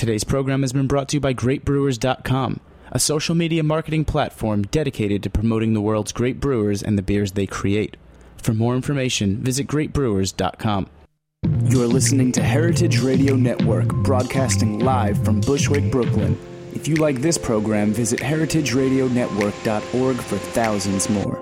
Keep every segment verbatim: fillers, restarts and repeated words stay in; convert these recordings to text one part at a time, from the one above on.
Today's program has been brought to you by great brewers dot com, a social media marketing platform dedicated to promoting the world's great brewers and the beers they create. For more information, visit great brewers dot com. You're listening to Heritage Radio Network, broadcasting live from Bushwick, Brooklyn. If you like this program, visit heritage radio network dot org for thousands more.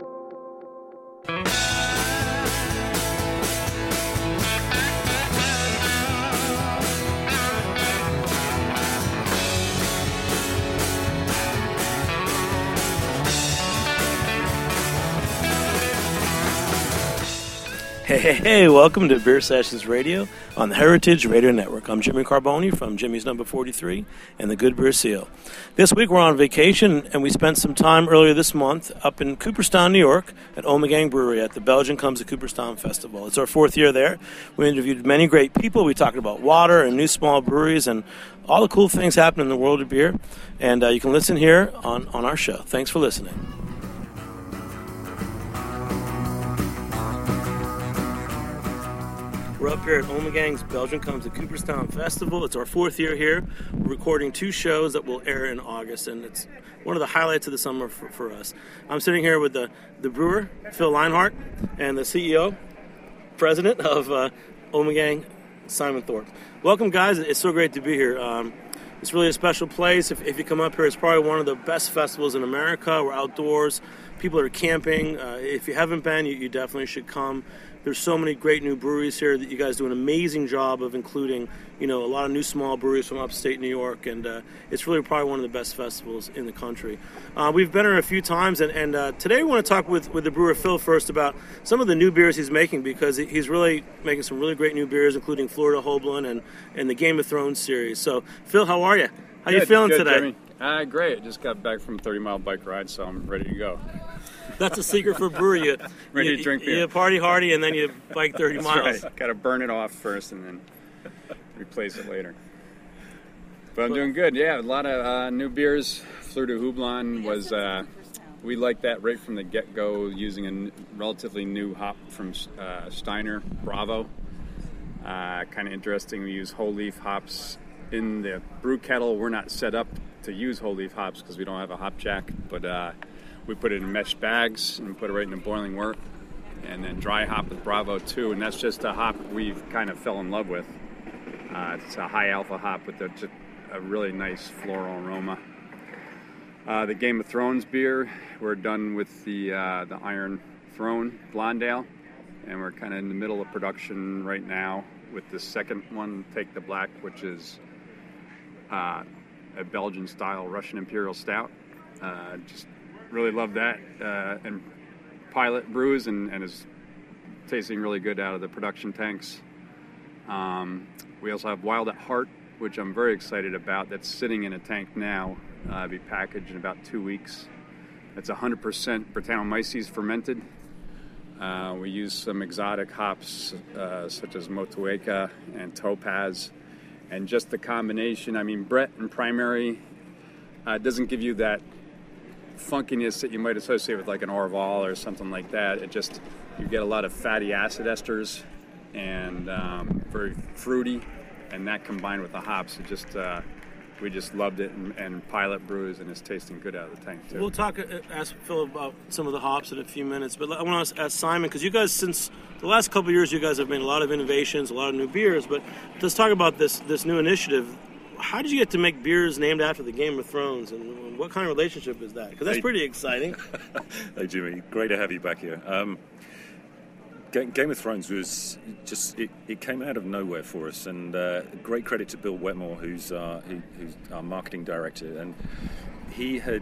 Hey, hey, hey, welcome to Beer Sessions Radio on the Heritage Radio Network. I'm Jimmy Carboni from Jimmy's Number forty-three and the Good Beer Seal. This week we're on vacation, and we spent some time earlier this month up in Cooperstown, New York at Ommegang Brewery at the Belgian Comes to Cooperstown Festival. It's our fourth year there. We interviewed many great people. We talked about water and new small breweries and all the cool things happening in the world of beer. And uh, you can listen here on, on our show. Thanks for listening. We're up here at Ommegang's Belgian Comes to Cooperstown Festival. It's our fourth year here. We're recording two shows that will air in August, and it's one of the highlights of the summer for, for us. I'm sitting here with the, the brewer, Phil Leinhart, and the C E O, president of uh, Ommegang, Simon Thorpe. Welcome, guys. It's so great to be here. Um, it's really a special place. If, if you come up here, it's probably one of the best festivals in America. We're outdoors. People are camping. Uh, if you haven't been, you, you definitely should come. There's so many great new breweries here that you guys do an amazing job of including, you know, a lot of new small breweries from upstate New York, and uh, it's really probably one of the best festivals in the country. Uh, we've been here a few times, and, and uh, today we want to talk with, with the brewer Phil first about some of the new beers he's making, because he's really making some really great new beers, including Florida Hoblan and, and the Game of Thrones series. So, Phil, how are you? How good, you feeling good, today? Jimmy. Uh, great. Just got back from a thirty-mile bike ride, so I'm ready to go. That's a secret for a brewer. You, ready you, to drink beer. You party hardy, and then you bike thirty That's miles. Right. Got to burn it off first and then replace it later. But I'm doing good. Yeah, a lot of uh, new beers. Florida Hoblan was, uh, we like that right from the get-go, using a n- relatively new hop from uh, Steiner, Bravo. Uh, kind of interesting. We use whole leaf hops in the brew kettle. We're not set up to use whole leaf hops because we don't have a hop jack, but uh, we put it in mesh bags and put it right in the boiling wort, and then dry hop with Bravo too, and that's just a hop we've kind of fell in love with. Uh, it's a high alpha hop with a, just a really nice floral aroma. Uh, the Game of Thrones beer, we're done with the uh, the Iron Throne Blonde Ale, and we're kind of in the middle of production right now with the second one, Take the Black, which is uh, a Belgian-style Russian Imperial Stout. Uh, just really love that, uh, and Pilot brews and, and is tasting really good out of the production tanks. Um, we also have Wild at Heart, which I'm very excited about. That's sitting in a tank now. Uh, be packaged in about two weeks. It's one hundred percent Brettanomyces fermented. Uh, we use some exotic hops uh, such as Motueka and Topaz, and just the combination. I mean, Brett and Primary uh, doesn't give you that funkiness that you might associate with like an Orval or something like that. It just, you get a lot of fatty acid esters and um, very fruity, and that combined with the hops, it just uh, we just loved it, and, and Pilot brews, and it's tasting good out of the tank too. We'll talk, uh, ask Phil about some of the hops in a few minutes, but I want to ask Simon, because you guys, since the last couple of years, you guys have made a lot of innovations, a lot of new beers, but let's talk about this this new initiative. How did you get to make beers named after the Game of Thrones, and what kind of relationship is that? Because that's hey, pretty exciting. Hey, Jimmy. Great to have you back here. Um, Game of Thrones was just, it, it came out of nowhere for us, and uh, great credit to Bill Wetmore, who's, uh, who, who's our marketing director, and he had,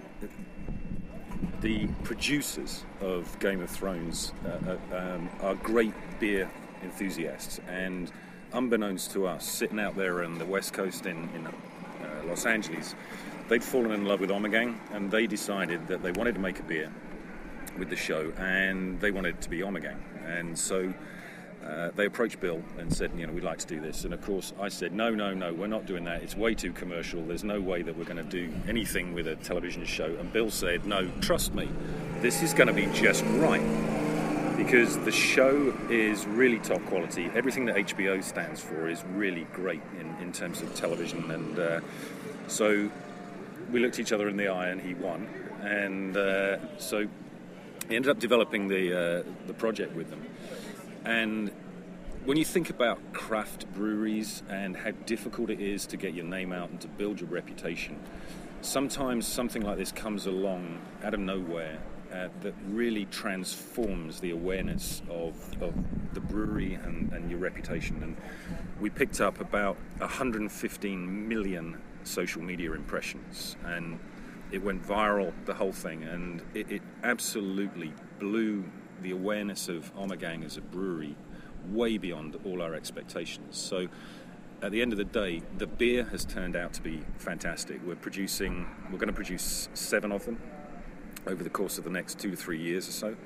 the producers of Game of Thrones uh, um, are great beer enthusiasts, and unbeknownst to us, sitting out there on the West Coast in, in uh, Los Angeles, they'd fallen in love with Ommegang, and they decided that they wanted to make a beer with the show, and they wanted it to be Ommegang. And so uh, they approached Bill and said, you know, we'd like to do this. And of course, I said, no, no, no, we're not doing that. It's way too commercial. There's no way that we're going to do anything with a television show. And Bill said, no, trust me, this is going to be just right. because the show is really top quality. Everything that H B O stands for is really great in, in terms of television, and uh, so we looked each other in the eye and he won, and uh, so he ended up developing the uh, the project with them. And when you think about craft breweries and how difficult it is to get your name out and to build your reputation, sometimes something like this comes along out of nowhere uh, that really transforms the awareness of, of the brewery and, and your reputation. And we picked up about one hundred fifteen million social media impressions, and it went viral, the whole thing, and it, it absolutely blew the awareness of Ommegang as a brewery way beyond all our expectations. So at the end of the day, the beer has turned out to be fantastic. We're producing, we're going to produce seven of them over the course of the next two to three years or so.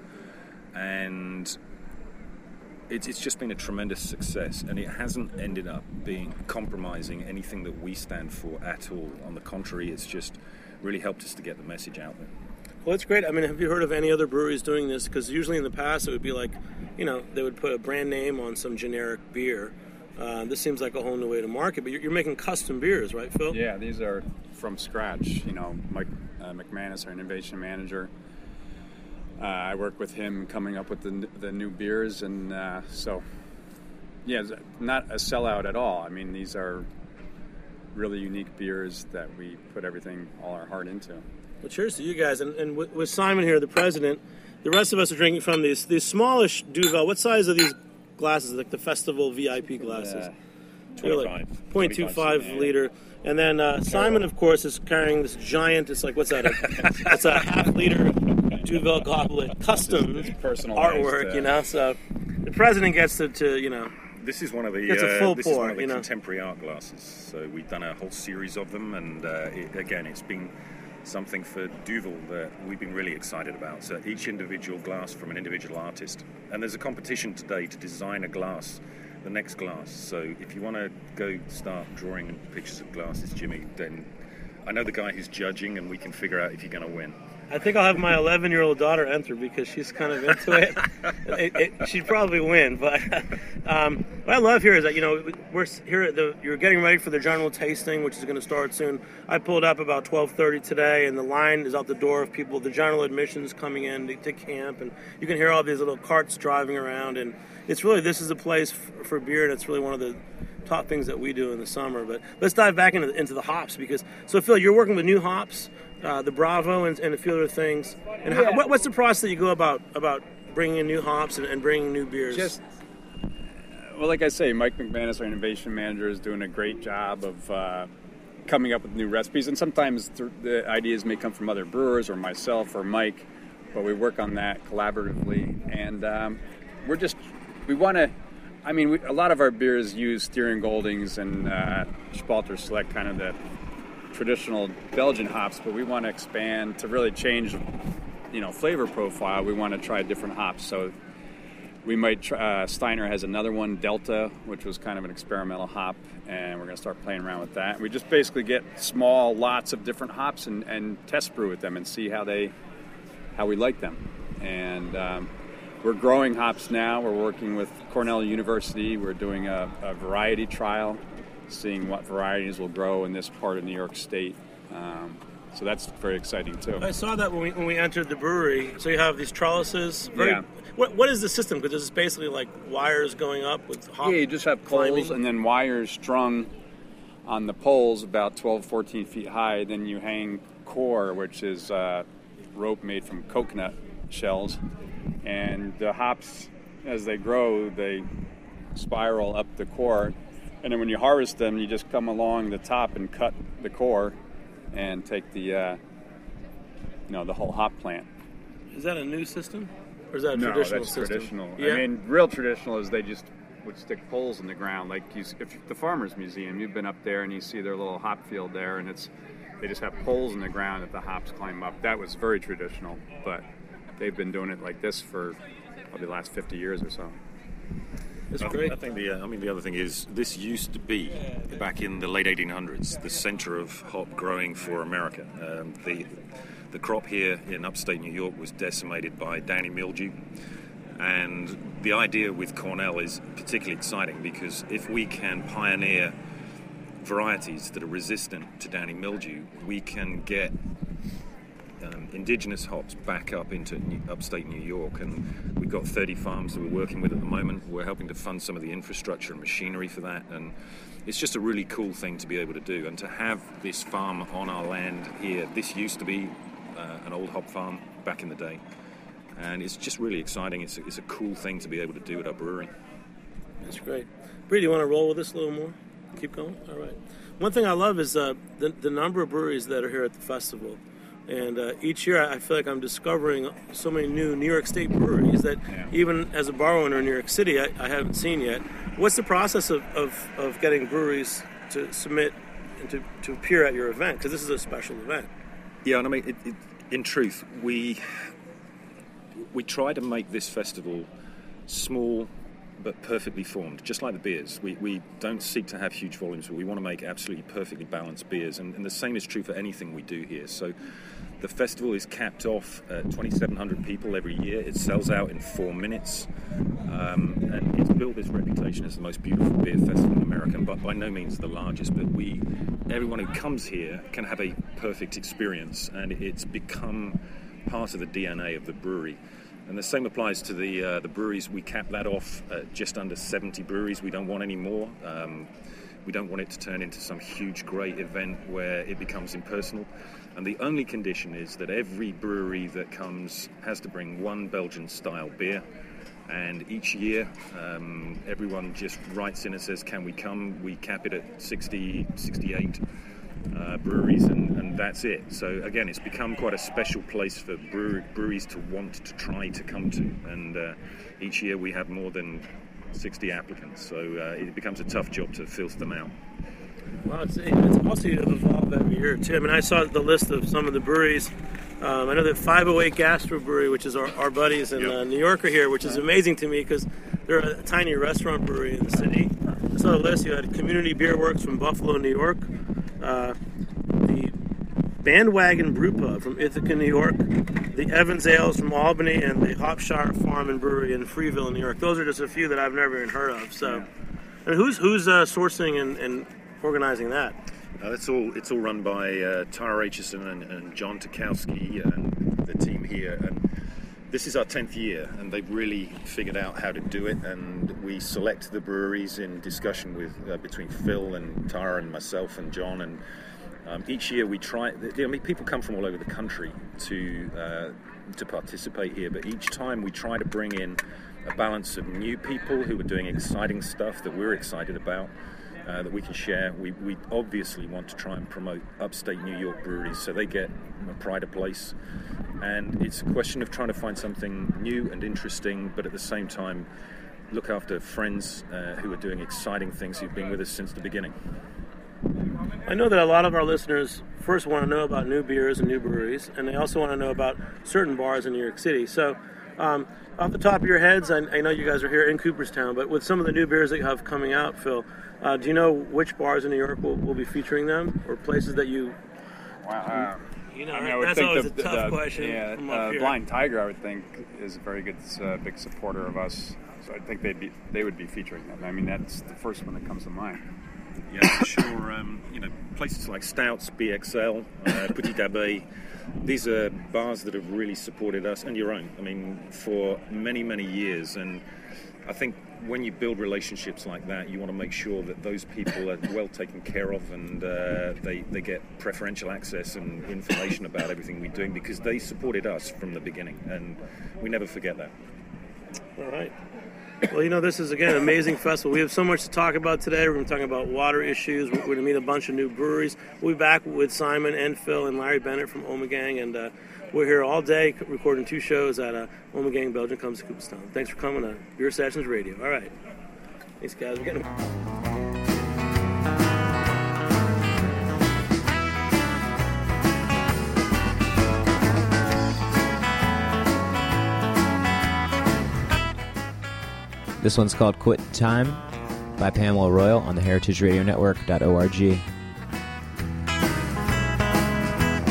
And it's, it's just been a tremendous success, and it hasn't ended up being compromising anything that we stand for at all. On the contrary, it's just really helped us to get the message out there. Well, it's great. I mean, have you heard of any other breweries doing this? Because usually in the past it would be like, you know, they would put a brand name on some generic beer. Uh, this seems like a whole new way to market, but you're, you're making custom beers, right, Phil? Yeah, these are from scratch. You know, Mike uh, McManus, our innovation manager, uh, I work with him coming up with the, the new beers, and uh, so, yeah, not a sellout at all. I mean, these are really unique beers that we put everything, all our heart into. Well, cheers to you guys. And, and with, with Simon here, the president, the rest of us are drinking from these these smallish Duvel. What size are these glasses? Like the festival V I P glasses? Uh, twenty-five. zero point two five liter. And then uh, Simon, of course, is carrying this giant, it's like, what's that? It's a half liter Duvel goblet, custom artwork, uh, you know? So the president gets to, to you know, This is one of the It's a full uh, this pour, is one of the you know. contemporary art glasses. So we've done a whole series of them, and uh, it, again, it's been something for Duvel that we've been really excited about. So each individual glass from an individual artist, and there's a competition today to design a glass, the next glass. So if you want to go start drawing pictures of glasses, Jimmy, then I know the guy who's judging, and we can figure out if you're going to win. I think I'll have my eleven-year-old daughter enter because she's kind of into it. it, it she'd probably win, but um, what I love here is that, you know, we're here at the, you're getting ready for the general tasting, which is going to start soon. I pulled up about twelve thirty today, and the line is out the door of people, the general admissions coming in to, to camp, and you can hear all these little carts driving around, and it's really, this is a place for, for beer, and it's really one of the top things that we do in the summer. But let's dive back into the, into the hops, because, so Phil, you're working with new hops, uh, the Bravo and, and a few other things. And how, what, what's the process that you go about about bringing in new hops and, and bringing new beers? Just, well, like I say, Mike McManus, our innovation manager, is doing a great job of uh, coming up with new recipes. And sometimes th- the ideas may come from other brewers or myself or Mike, but we work on that collaboratively. And um, we're just, we want to, I mean, we, a lot of our beers use Styrian Goldings and uh, Spalter Select, kind of the traditional Belgian hops, but we want to expand to really change, you know, flavor profile. We want to try different hops. So we might try, uh, Steiner has another one, Delta, which was kind of an experimental hop, and we're going to start playing around with that. We just basically get small lots of different hops and, and test brew with them and see how they, how we like them. And um, we're growing hops now. We're working with Cornell University. We're doing a, a variety trial, seeing what varieties will grow in this part of New York State. Um, so that's very exciting too. I saw that when we when we entered the brewery. So you have these trellises. Very, Yeah. What what is the system? Because it's basically like wires going up with hop. Yeah, you just have climbing. poles and then wires strung on the poles about twelve, fourteen feet high. Then you hang core, which is uh, rope made from coconut shells. And the hops, as they grow, they spiral up the core. And then when you harvest them, you just come along the top and cut the core and take the, uh, you know, the whole hop plant. Is that a new system? Or is that a No, traditional that's system? traditional. Yeah. I mean, real traditional is they just would stick poles in the ground. Like you, if the Farmers Museum, you've been up there and you see their little hop field there, and it's they just have poles in the ground that the hops climb up. That was very traditional, but they've been doing it like this for probably the last fifty years or so. It's I great. think, I think the uh, I mean the other thing is this used to be back in the late eighteen hundreds the center of hop growing for America. Um, the the crop here in upstate New York was decimated by downy mildew, And the idea with Cornell is particularly exciting because if we can pioneer varieties that are resistant to downy mildew, we can get um, indigenous hops back up into New, upstate New York. And we've got thirty farms that we're working with at the moment. We're helping to fund some of the infrastructure and machinery for that. And it's just a really cool thing to be able to do. And to have this farm on our land here, this used to be uh, an old hop farm back in the day. And it's just really exciting. It's a, it's a cool thing to be able to do at our brewery. That's great. Bree, do you want to roll with us a little more? Keep going? All right. One thing I love is uh, the, the number of breweries that are here at the festival. And uh, each year I feel like I'm discovering so many new New York State breweries that yeah. even as a bar owner in New York City, I, I haven't seen yet. What's the process of, of, of getting breweries to submit and to, to appear at your event? Because this is a special event. Yeah, and I mean, it, it, in truth, we... We try to make this festival small but perfectly formed, just like the beers. We we don't seek to have huge volumes, but we want to make absolutely perfectly balanced beers. And, and the same is true for anything we do here. So the festival is capped off at twenty-seven hundred people every year. It sells out in four minutes. Um, and it's built its reputation as the most beautiful beer festival in America, but by no means the largest. But we, everyone who comes here can have a perfect experience, and it's become part of the D N A of the brewery. And the same applies to the uh, the breweries. We cap that off at just under seventy breweries. We don't want any more. Um, we don't want it to turn into some huge, great event where it becomes impersonal. And the only condition is that every brewery that comes has to bring one Belgian-style beer. And each year, um, everyone just writes in and says, can we come? We cap it at sixty, sixty-eight Uh, breweries, and, and that's it. So again, it's become quite a special place for brewer, breweries to want to try to come to, and uh, each year we have more than sixty applicants, so uh, it becomes a tough job to filter them out. Well, it's, it's also evolved every year too. I mean, I saw the list of some of the breweries. Um, I know that five oh eight Gastro Brewery, which is our, our buddies in yep. uh, New York, are here, which is amazing to me because they're a tiny restaurant brewery in the city. I saw the list. You had Community Beer Works from Buffalo, New York. Uh, the Bandwagon Brew Pub from Ithaca, New York, the Evans Ales from Albany, and the Hopshire Farm and Brewery in Freeville, New York. Those are just a few that I've never even heard of. So, yeah. And who's who's uh, sourcing and, and organizing that? Uh, that's all. It's all run by uh, Tara Aitchison and, and John Tukowski and the team here. And this is our tenth year, and they've really figured out how to do it. And we select the breweries in discussion with uh, between Phil and Tara and myself and John. And um, each year we try. I mean, people come from all over the country to uh, to participate here, but each time we try to bring in a balance of new people who are doing exciting stuff that we're excited about. Uh, that we can share. We, we obviously want to try and promote upstate New York breweries so they get a pride of place. And it's a question of trying to find something new and interesting, but at the same time, look after friends uh, who are doing exciting things who've been with us since the beginning. I know that a lot of our listeners first want to know about new beers and new breweries, and they also want to know about certain bars in New York City. So, um, off the top of your heads, I, I know you guys are here in Cooperstown, but with some of the new beers that you have coming out, Phil, uh, do you know which bars in New York will, will be featuring them, or places that you... Wow. Um, you know, I mean, right? I would That's think always the, a tough the, question. Yeah, from uh, up here. Blind Tiger, I would think, is a very good, uh, big supporter of us. So I think they'd be, they would be featuring them. I mean, that's the first one that comes to mind. Yeah, for sure. Um, you know, places like Stouts, B X L, uh, Petit Abbé, these are bars that have really supported us, and your own, I mean, for many, many years. And I think when you build relationships like that, you want to make sure that those people are well taken care of, and uh, they, they get preferential access and information about everything we're doing, because they supported us from the beginning, and we never forget that. All right. Well, you know, this is, again, an amazing festival. We have so much to talk about today. We're going to talk about water issues. We're going to meet a bunch of new breweries. We'll be back with Simon and Phil and Larry Bennett from Ommegang, and uh, we're here all day recording two shows at uh, Ommegang Belgium Comes to Cooperstown. Thanks for coming to Beer Sessions Radio. All right. Thanks, guys. We're getting... This one's called Quit Time by Pamela Royal on the heritage radio network dot org.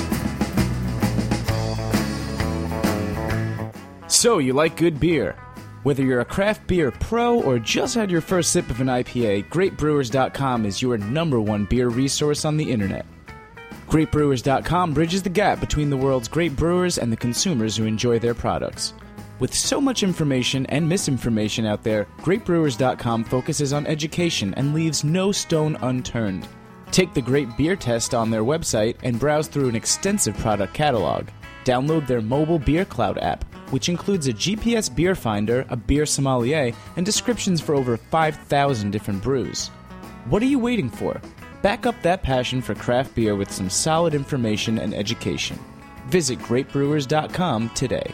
So, you like good beer, Whether you're a craft beer pro or just had your first sip of an I P A, great brewers dot com is your number one beer resource on the internet. great brewers dot com bridges the gap between the world's great brewers and the consumers who enjoy their products. With so much information and misinformation out there, great brewers dot com focuses on education and leaves no stone unturned. Take the Great Beer Test on their website and browse through an extensive product catalog. Download their mobile Beer Cloud app, which includes a G P S beer finder, a beer sommelier, and descriptions for over five thousand different brews. What are you waiting for? Back up that passion for craft beer with some solid information and education. Visit great brewers dot com today.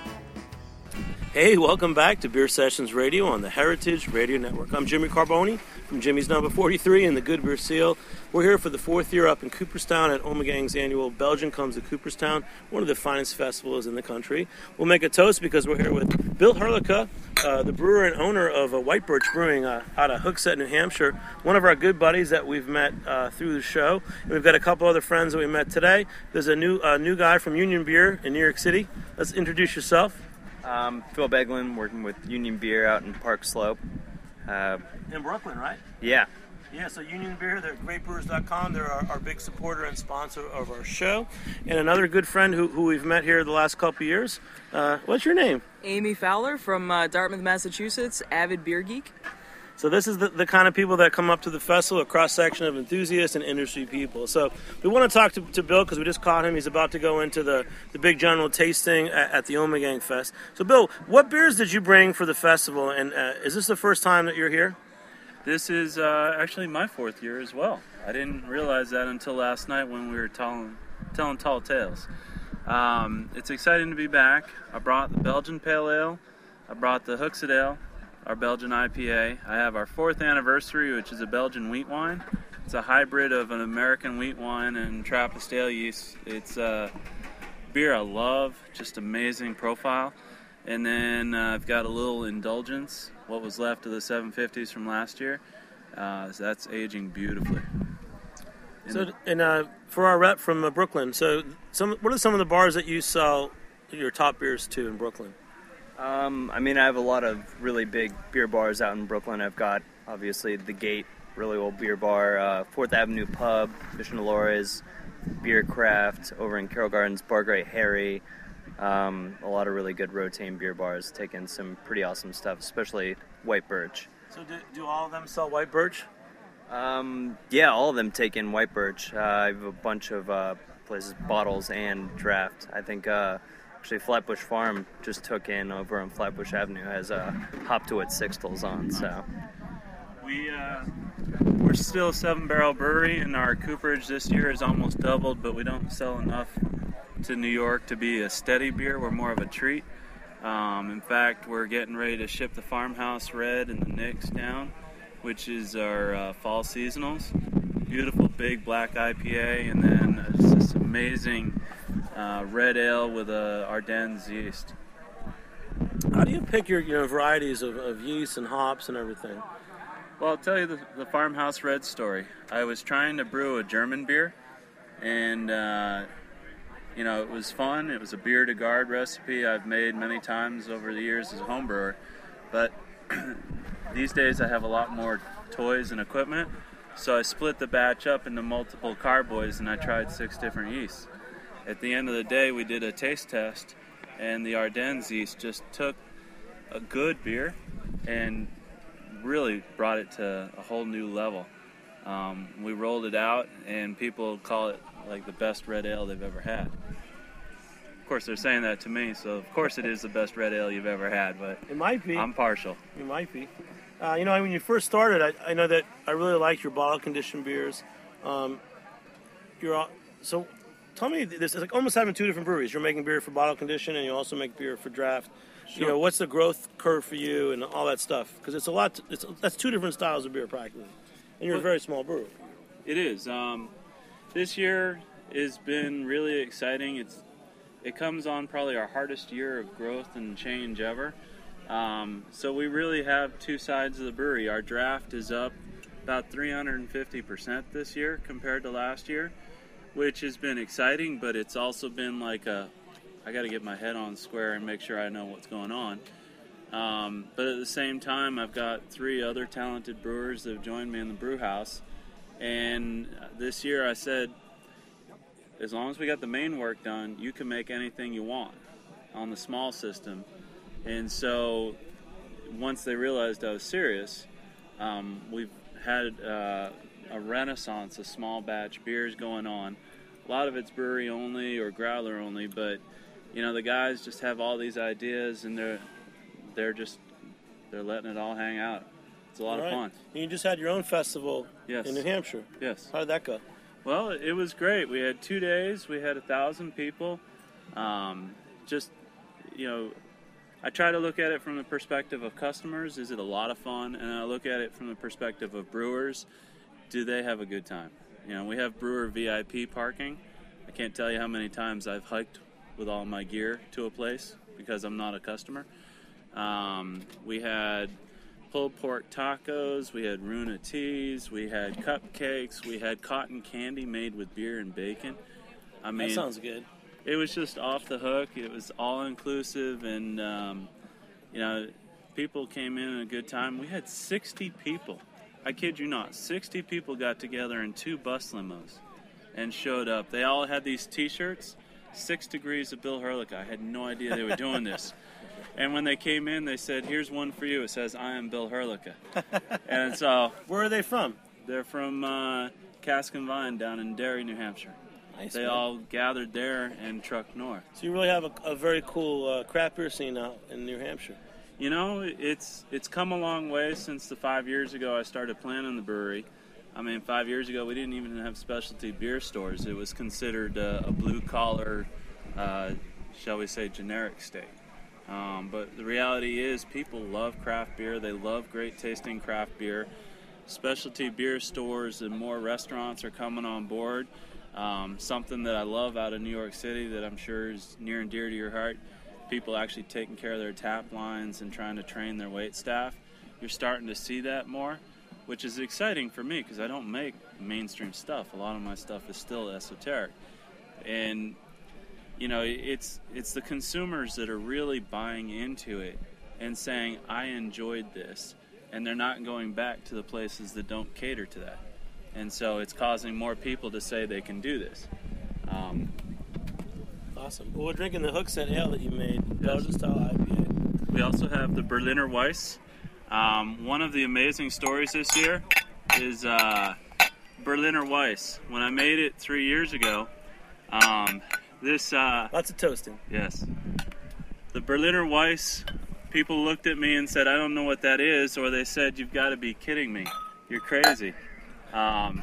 Hey, welcome back to Beer Sessions Radio on the Heritage Radio Network. I'm Jimmy Carboni from Jimmy's Number forty-three and the Good Beer Seal. We're here for the fourth year up in Cooperstown at Omegang's annual Belgian Comes to Cooperstown, one of the finest festivals in the country. We'll make a toast because we're here with Bill Herlicka, uh, the brewer and owner of uh, White Birch Brewing uh, out of Hooksett, New Hampshire, one of our good buddies that we've met uh, through the show. And we've got a couple other friends that we met today. There's a new uh, new guy from Union Beer in New York City. Let's introduce yourself. Um, Phil Beglin, working with Union Beer out in Park Slope. Uh, in Brooklyn, right? Yeah. Yeah, so Union Beer, they're at great brewers dot com. They're our, our big supporter and sponsor of our show. And another good friend who, who we've met here the last couple of years. Uh, what's your name? Amy Fowler from uh, Dartmouth, Massachusetts, avid beer geek. So this is the, the kind of people that come up to the festival, a cross-section of enthusiasts and industry people. So we want to talk to, to Bill because we just caught him. He's about to go into the, the big general tasting at, at the Omegang Fest. So Bill, what beers did you bring for the festival, and uh, is this the first time that you're here? This is uh, actually my fourth year as well. I didn't realize that until last night when we were telling, telling tall tales. Um, it's exciting to be back. I brought the Belgian Pale Ale. I brought the Hooksett Ale, our Belgian I P A. I have our fourth anniversary, which is a Belgian wheat wine. It's a hybrid of an American wheat wine and Trappist ale yeast. It's a beer I love, just amazing profile. And then uh, I've got a little indulgence, what was left of the seven fifties from last year. Uh, so that's aging beautifully. And so, and uh, for our rep from uh, Brooklyn, so some what are some of the bars that you sell your top beers to in Brooklyn? Um, I mean, I have a lot of really big beer bars out in Brooklyn. I've got, obviously, The Gate, really old beer bar, uh, Fourth Avenue Pub, Mission Dolores, Beer Craft, over in Carroll Gardens, Bar Great Harry. Um, a lot of really good Rotain beer bars, taking some pretty awesome stuff, especially White Birch. So do, do all of them sell White Birch? Um, yeah, all of them take in White Birch. Uh, I have a bunch of uh, places, bottles and draft. I think... Uh, Actually, Flatbush Farm just took in over on Flatbush Avenue has a uh, Hop to It Sixtels on. So we uh, we're still a seven barrel brewery, and our cooperage this year has almost doubled, but we don't sell enough to New York to be a steady beer. We're more of a treat. Um, in fact, we're getting ready to ship the Farmhouse Red and the Nicks down, which is our uh, fall seasonals. Beautiful big black I P A, and then it's this amazing uh, red ale with a Ardennes yeast. How do you pick your you know varieties of, of yeast and hops and everything? Well, I'll tell you the, the Farmhouse Red story. I was trying to brew a German beer, and uh, you know it was fun. It was a beer to guard recipe I've made many times over the years as a home brewer, but these days I have a lot more toys and equipment. So I split the batch up into multiple carboys, and I tried six different yeasts. At the end of the day, we did a taste test, and the Ardennes yeast just took a good beer and really brought it to a whole new level. Um, we rolled it out, and people call it like the best red ale they've ever had. Of course, they're saying that to me, so of course it is the best red ale you've ever had, but it might be. I'm partial. It might be. Uh, you know, when you first started, I, I know that I really like your bottle conditioned beers. Um, you're all, so tell me this: it's like almost having two different breweries. You're making beer for bottle condition, and you also make beer for draft. Sure. You know, what's the growth curve for you and all that stuff? Because it's a lot. To, it's that's two different styles of beer practically, and you're a very small brewery. It is. Um, this year has been really exciting. It's it comes on probably our hardest year of growth and change ever. Um, so we really have two sides of the brewery. Our draft is up about three hundred fifty percent this year compared to last year, which has been exciting, but it's also been like a, I got to get my head on square and make sure I know what's going on. Um, but at the same time, I've got three other talented brewers that have joined me in the brew house. And this year I said, as long as we got the main work done, you can make anything you want on the small system. And so once they realized I was serious, um, we've had uh, a renaissance of small batch beers going on. A lot of it's brewery only or growler only, but you know, the guys just have all these ideas and they're they're just they're letting it all hang out. It's a lot All of right. fun. And you just had your own festival Yes. in New Hampshire. Yes. How did that go? Well, it was great. We had two days. We had a thousand people. Um, just, you know, I try to look at it from the perspective of customers. Is it a lot of fun? And I look at it from the perspective of brewers. Do they have a good time? You know, we have brewer V I P parking. I can't tell you how many times I've hiked with all my gear to a place because I'm not a customer. Um, we had pulled pork tacos, we had Runa teas, we had cupcakes, we had cotton candy made with beer and bacon. I mean, That sounds good. It was just off the hook. It was all inclusive, and um, you know, people came in at a good time. We had sixty people. I kid you not, sixty people got together in two bus limos and showed up. They all had these T-shirts, Six Degrees of Bill Herlick. I had no idea they were doing this. And when they came in, they said, "Here's one for you." It says, "I am Bill Herlicka." And so, where are they from? They're from uh, Cask and Vine down in Derry, New Hampshire. Nice, they man. all gathered there and trucked north. So you really have a, a very cool uh, craft beer scene out in New Hampshire. You know, it's it's come a long way since the five years ago I started planning the brewery. I mean, five years ago we didn't even have specialty beer stores. It was considered uh, a blue-collar, uh, shall we say, generic state. Um, but the reality is people love craft beer. They love great-tasting craft beer. Specialty beer stores and more restaurants are coming on board. Um, something that I love out of New York City that I'm sure is near and dear to your heart, people actually taking care of their tap lines and trying to train their wait staff. You're starting to see that more, which is exciting for me because I don't make mainstream stuff. A lot of my stuff is still esoteric. And, you know, it's it's the consumers that are really buying into it and saying, I enjoyed this. And they're not going back to the places that don't cater to that. And so it's causing more people to say they can do this. Um, awesome. Well, we're drinking the Hookset Ale that you made, Belgian Yes. style I P A. We also have the Berliner Weiss. Um, one of the amazing stories this year is uh, Berliner Weiss. When I made it three years ago, um, this... Uh, Lots of toasting. Yes. The Berliner Weiss, people looked at me and said, I don't know what that is, or they said, you've got to be kidding me. You're crazy. Um,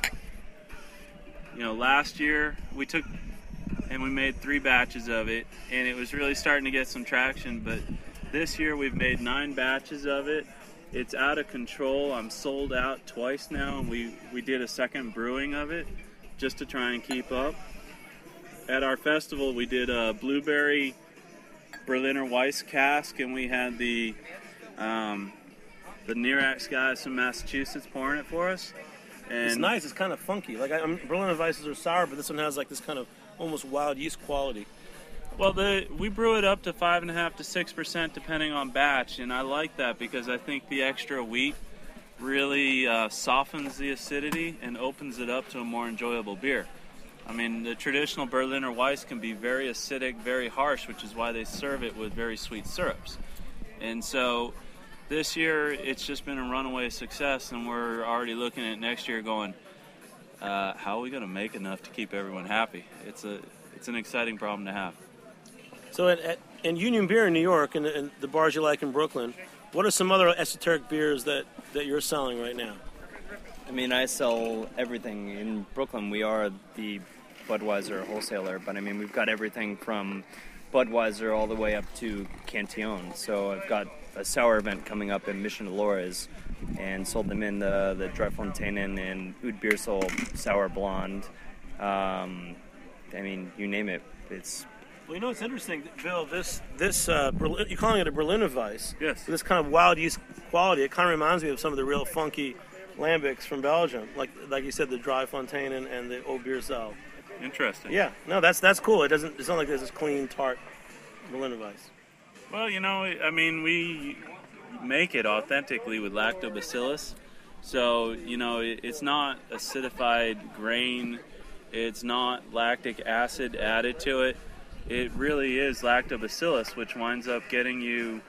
you know, last year we took and we made three batches of it, and it was really starting to get some traction, but this year we've made nine batches of it. It's out of control. I'm sold out twice now, and we, we did a second brewing of it just to try and keep up. At our festival, we did a blueberry Berliner Weiss cask, and we had the um, the Nirax guys from Massachusetts pouring it for us. And It's nice. It's kind of funky. Like I, I'm, Berliner Weisses are sour, but this one has like this kind of almost wild yeast quality. Well, the, we brew it up to five and a half to six percent depending on batch, and I like that because I think the extra wheat really uh, softens the acidity and opens it up to a more enjoyable beer. I mean, the traditional Berliner Weiss can be very acidic, very harsh, which is why they serve it with very sweet syrups. And so this year, it's just been a runaway success, and we're already looking at next year going, uh, how are we going to make enough to keep everyone happy? It's a it's an exciting problem to have. So at, at in Union Beer in New York and, and the bars you like in Brooklyn, what are some other esoteric beers that, that you're selling right now? I mean, I sell everything. In Brooklyn, we are the Budweiser wholesaler, but I mean, we've got everything from Budweiser all the way up to Cantillon. So I've got a sour event coming up in Mission Dolores, and sold them in the the Dry Fontainen and Oud Beersel Sour Blonde. Um, I mean, you name it. It's Well, you know, it's interesting, Bill, this, this uh, Berlin, you're calling it a Berliner Weiss. Yes. This kind of wild yeast quality, it kind of reminds me of some of the real funky lambics from Belgium. Like like you said, the Dry Fontainen and the Oud Beersel. Interesting. Yeah, no, that's that's cool. It doesn't, it's not like there's this clean, tart Berliner Weiss. Well, you know, I mean, we make it authentically with lactobacillus. So, you know, it, it's not acidified grain. It's not lactic acid added to it. It really is lactobacillus, which winds up getting you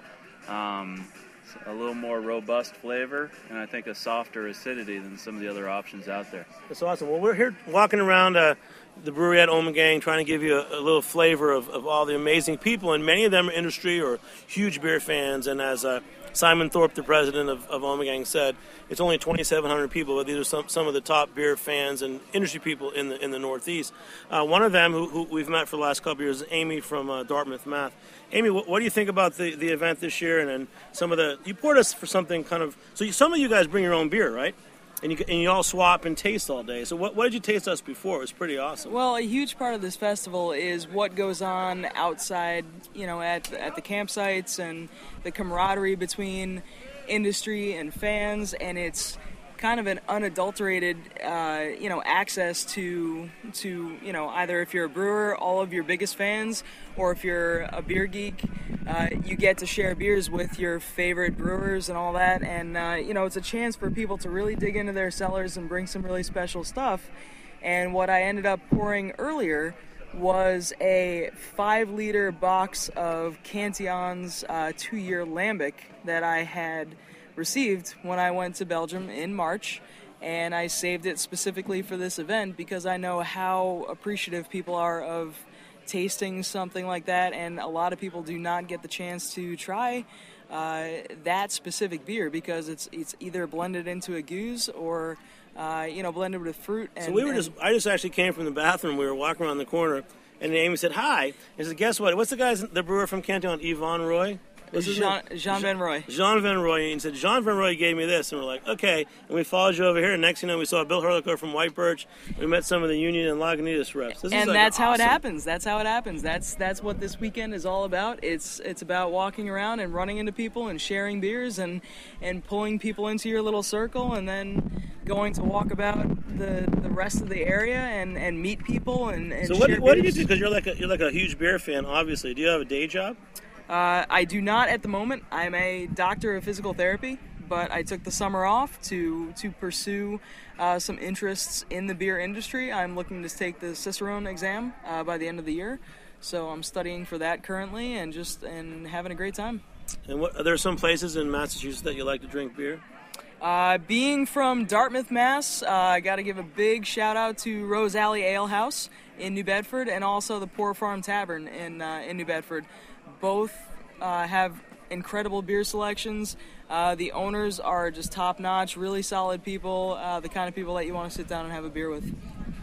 um, a little more robust flavor and I think a softer acidity than some of the other options out there. That's awesome. Well, we're here walking around uh, the brewery at Ommegang, trying to give you a, a little flavor of, of all the amazing people, and many of them are industry or huge beer fans. And as uh, Simon Thorpe, the president of, of Ommegang, said, it's only twenty-seven hundred people, but these are some, some of the top beer fans and industry people in the in the Northeast. Uh, one of them, who, who we've met for the last couple of years, is Amy from uh, Dartmouth Math. Amy, what, what do you think about the, the event this year? And then some of the you poured us for something kind of so you, some of you guys bring your own beer, right? And you, and you all swap and taste all day. So what, what did you taste us before? It was pretty awesome. Well, a huge part of this festival is what goes on outside, you know, at at the campsites and the camaraderie between industry and fans, and it's kind of an unadulterated, uh, you know, access to, to, you know, either if you're a brewer, all of your biggest fans, or if you're a beer geek, uh, you get to share beers with your favorite brewers and all that. And, uh, you know, it's a chance for people to really dig into their cellars and bring some really special stuff. And what I ended up pouring earlier was a five-liter box of Cantillon's uh, two-year Lambic that I had received when I went to Belgium in March, and I saved it specifically for this event because I know how appreciative people are of tasting something like that, and a lot of people do not get the chance to try uh, that specific beer because it's it's either blended into a goose or uh, you know blended with fruit. And, so we were and, just I just actually came from the bathroom. We were walking around the corner, and Amy said hi. And said, "Guess what? What's the guy's the brewer from Cantillon? Yvonne Roy." Jean, Jean Van Roy. Jean Van Roy. And said, Jean Van Roy gave me this. And we're like, okay. And we followed you over here. And next thing you know, we saw Bill Herlicker from White Birch. We met some of the Union and Lagunitas reps. This and is like that's awesome. how it happens. That's how it happens. That's that's what this weekend is all about. It's it's about walking around and running into people and sharing beers and, and pulling people into your little circle and then going to walk about the, the rest of the area and, and meet people and, and so what, share what do beers. you do? Because you're like a, you're like a huge beer fan, obviously. Do you have a day job? Uh, I do not at the moment. I'm a doctor of physical therapy, but I took the summer off to to pursue uh, some interests in the beer industry. I'm looking to take the Cicerone exam uh, by the end of the year, so I'm studying for that currently and just and having a great time. And what, are there some places in Massachusetts that you like to drink beer? Uh, being from Dartmouth, Mass, uh, I got to give a big shout out to Rose Alley Ale House in New Bedford and also the Poor Farm Tavern in uh, in New Bedford. Both uh, have incredible beer selections. Uh, the owners are just top-notch, really solid people, uh, the kind of people that you want to sit down and have a beer with.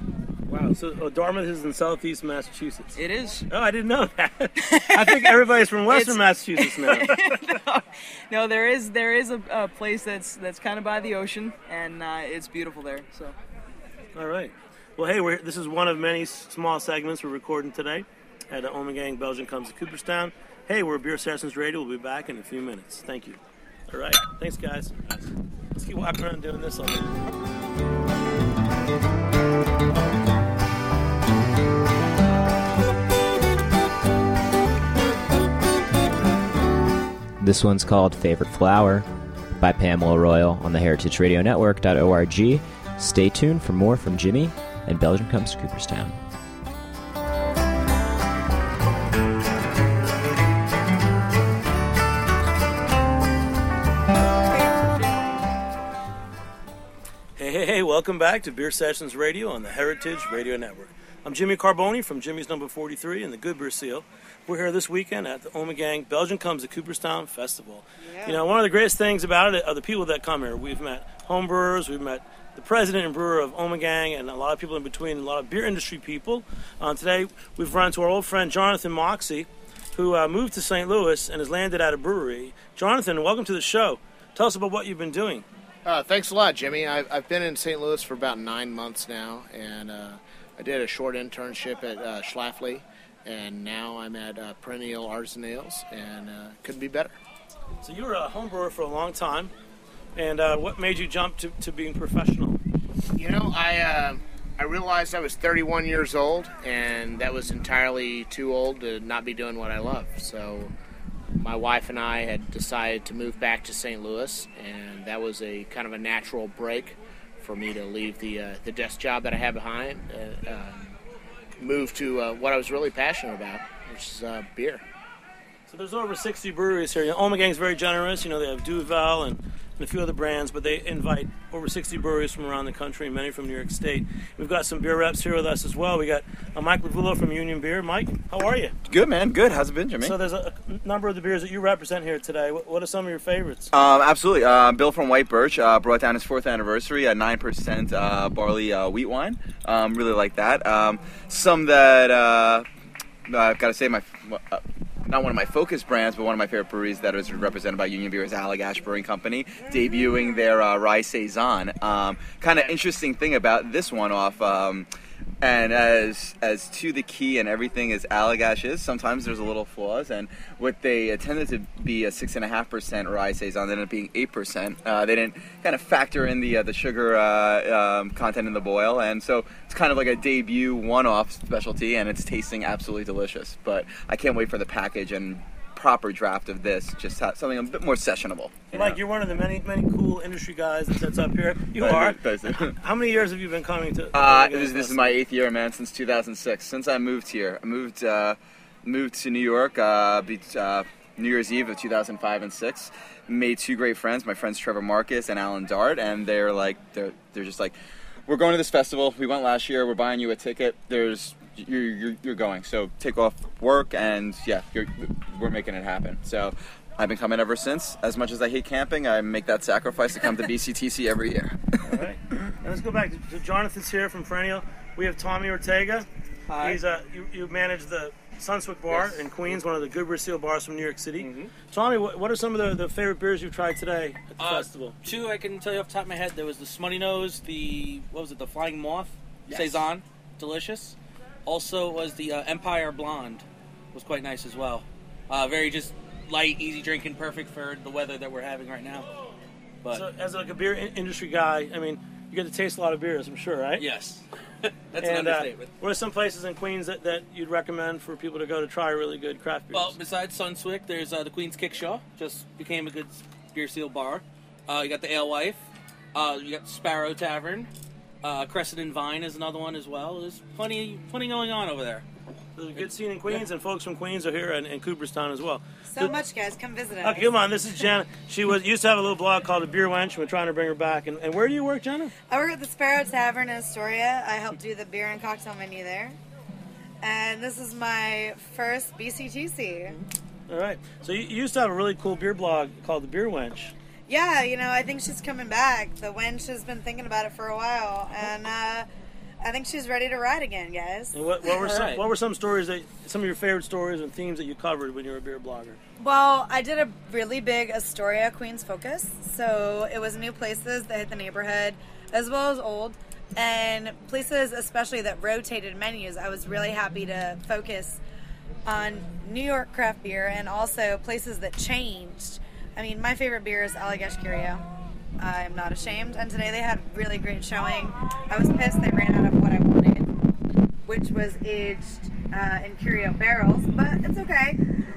Wow, so oh, Dartmouth is in southeast Massachusetts. It is. Oh, I didn't know that. I think everybody's from western Massachusetts now. no, no, there is there is a, a place that's that's kind of by the ocean, and uh, it's beautiful there. So. All right. Well, hey, we're, this is one of many small segments we're recording today at Ommegang Belgium Comes to Cooperstown. Hey, we're Beer Sessions Radio. We'll be back in a few minutes. Thank you. All right. Thanks, guys. Let's keep walking around doing this all day. This one's called Favorite Flower by Pamela Royal on the heritage radio network dot org. Stay tuned for more from Jimmy and Belgium Comes to Cooperstown. Hey, hey, hey, welcome back to Beer Sessions Radio on the Heritage Radio Network. I'm Jimmy Carboni from Jimmy's Number forty-three and the Good Beer Seal. We're here this weekend at the Ommegang Belgium Comes to Cooperstown Festival. Yeah. You know, one of the greatest things about it are the people that come here. We've met homebrewers, we've met the president and brewer of Ommegang, and a lot of people in between, a lot of beer industry people. Uh, today, we've run into our old friend Jonathan Moxie, who uh, moved to Saint Louis and has landed at a brewery. Jonathan, welcome to the show. Tell us about what you've been doing. Uh, thanks a lot, Jimmy. I've, I've been in Saint Louis for about nine months now, and uh, I did a short internship at uh, Schlafly, and now I'm at uh, Perennial Artisan Ales, and uh, couldn't be better. So you were a home brewer for a long time, and uh, what made you jump to, to being professional? You know, I uh, I realized I was thirty-one years old, and that was entirely too old to not be doing what I love. So my wife and I had decided to move back to Saint Louis, and that was a kind of a natural break for me to leave the uh, the desk job that I had behind, and uh, move to uh, what I was really passionate about, which is uh, beer. So there's over sixty breweries here. You know, Omegang's very generous. You know, they have Duvel and, and a few other brands, but they invite over sixty breweries from around the country, and many from New York State. We've got some beer reps here with us as well. We got uh, Mike Lavullo from Union Beer. Mike, how are you? Good, man. Good. How's it been, Jimmy? So there's a, a number of the beers that you represent here today. What, what are some of your favorites? Um, absolutely. Uh, Bill from White Birch uh, brought down his fourth anniversary, a nine percent uh, barley uh, wheat wine. Um, really like that. Um, some that uh, I've got to say my... Uh, not one of my focus brands, but one of my favorite breweries that is represented by Union Beer is Allagash Brewing Company, debuting their uh, Rye Saison. Um, kind of interesting thing about this one off, um, and as as to the key and everything as Allagash is, sometimes there's a little flaws, and what they intended to be a six and a half percent Rye Saison ended up being eight percent. Uh, they didn't kind of factor in the uh, the sugar uh, um, content in the boil, and so it's kind of like a debut one-off specialty, and it's tasting absolutely delicious. But I can't wait for the package and proper draft of this, just have something a bit more sessionable. You Mike, know? You're one of the many, many cool industry guys that sits up here. You are. How many years have you been coming to? Uh, this, this is my eighth year, man, since two thousand six. Since I moved here, I moved uh, moved to New York. Uh, be, uh, New Year's Eve of two thousand five and six. Made two great friends, my friends Trevor Marcus and Alan Dart, and they're like, they're they're just like, we're going to this festival. We went last year. We're buying you a ticket. There's You're, you're you're going, so take off work, and yeah, you're, we're making it happen. So I've been coming ever since. As much as I hate camping, I make that sacrifice to come to B C T C every year. All right, and let's go back to Jonathan's here from Perennial. We have Tommy Ortega. Hi. He's uh, you, you manage the Sunswick Bar yes. in Queens, one of the Good Seal bars from New York City. Mm-hmm. Tommy, what, what are some of the, the favorite beers you've tried today at the uh, festival? Two I can tell you off the top of my head. There was the Smutty Nose, the what was it, the Flying Moth yes. Saison, delicious. Also was the uh, Empire Blonde, was quite nice as well. Uh, very just light, easy drinking, perfect for the weather that we're having right now. But so, as like a beer in- industry guy, I mean, you get to taste a lot of beers, I'm sure, right? Yes, that's and, an understatement. Uh, what are some places in Queens that, that you'd recommend for people to go to try really good craft beers? Well, besides Sunswick, there's uh, the Queens Kickshaw, just became a good beer seal bar. Uh, you got the Alewife. Uh, you got Sparrow Tavern. Uh, Crescent and Vine is another one as well. There's plenty, plenty going on over there. There's a good scene in Queens, and folks from Queens are here, and, and Cooperstown as well. So the, much, guys. Come visit us. Okay, come on. This is Jenna. She was used to have a little blog called The Beer Wench. We're trying to bring her back. And, and where do you work, Jenna? I work at the Sparrow Tavern in Astoria. I help do the beer and cocktail menu there. And this is my first B C T C. All right. So you, you used to have a really cool beer blog called The Beer Wench. Yeah, you know, I think she's coming back. The wench has been thinking about it for a while, and uh, I think she's ready to ride again, guys. And what, what were some right. what were some stories that some of your favorite stories and themes that you covered when you were a beer blogger? Well, I did a really big Astoria Queens focus, so it was new places that hit the neighborhood as well as old, and places especially that rotated menus. I was really happy to focus on New York craft beer and also places that changed. I mean, my favorite beer is Allagash Curio. I'm not ashamed. And today they had really great showing. I was pissed they ran out of what I wanted, which was aged uh, in Curio barrels, but it's okay.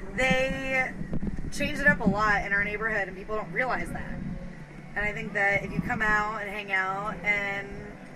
They changed it up a lot in our neighborhood, and people don't realize that. And I think that if you come out and hang out, and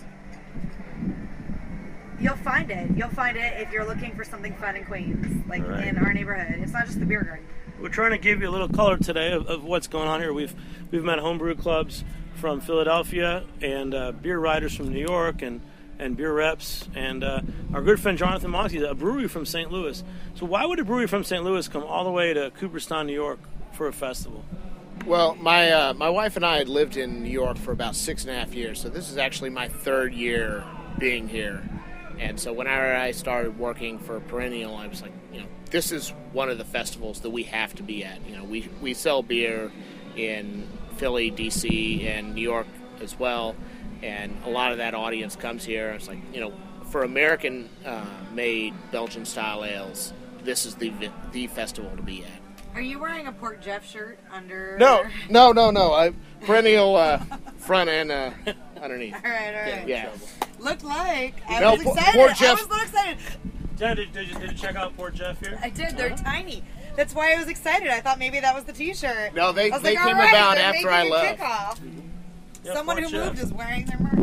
you'll find it. You'll find it if you're looking for something fun in Queens, like right. in our neighborhood. It's not just the beer garden. We're trying to give you a little color today of, of what's going on here. We've we've met homebrew clubs from Philadelphia and uh, beer riders from New York and, and beer reps and uh, our good friend Jonathan Moxie, a brewery from Saint Louis. So why would a brewery from Saint Louis come all the way to Cooperstown, New York for a festival? Well, my uh, my wife and I had lived in New York for about six and a half years, so this is actually my third year being here. And so whenever I started working for Perennial, I was like, you know, this is one of the festivals that we have to be at. You know, we we sell beer in Philly, D C, and New York as well, and a lot of that audience comes here. It's like, you know, for American-made uh, Belgian-style ales, this is the the festival to be at. Are you wearing a Port Jeff shirt under? No, no, no, no. I Perennial uh, front and uh, underneath. All right, all right. Yeah. Looked like. I no, was excited. Port I Jeff. was so excited. Jenna, did, did, you, did you check out Port Jeff here? I did. They're uh-huh. tiny. That's why I was excited. I thought maybe that was the T-shirt. No, they, I was they like, came all right, about they're after I making a left. kickoff. Yeah, Someone who watch out. moved is wearing their merch.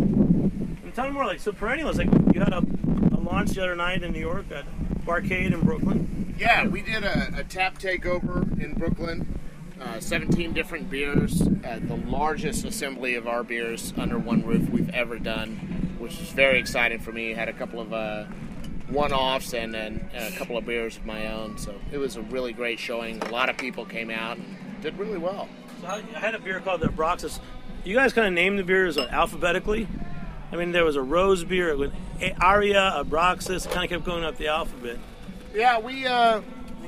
And tell me more, like, so Perennial is like, you had a, a launch the other night in New York at Barcade in Brooklyn. Yeah, we did a, a tap takeover in Brooklyn. Uh, seventeen different beers. Uh, the largest assembly of our beers under one roof we've ever done, which was very exciting for me. Had a couple of uh, one-offs and then a couple of beers of my own. So it was a really great showing. A lot of people came out and did really well. So I I had a beer called the Abraxas. You guys kind of named the beers uh, alphabetically. I mean, there was a rose beer with Aria, Abraxas. It kind of kept going up the alphabet. Yeah, we uh,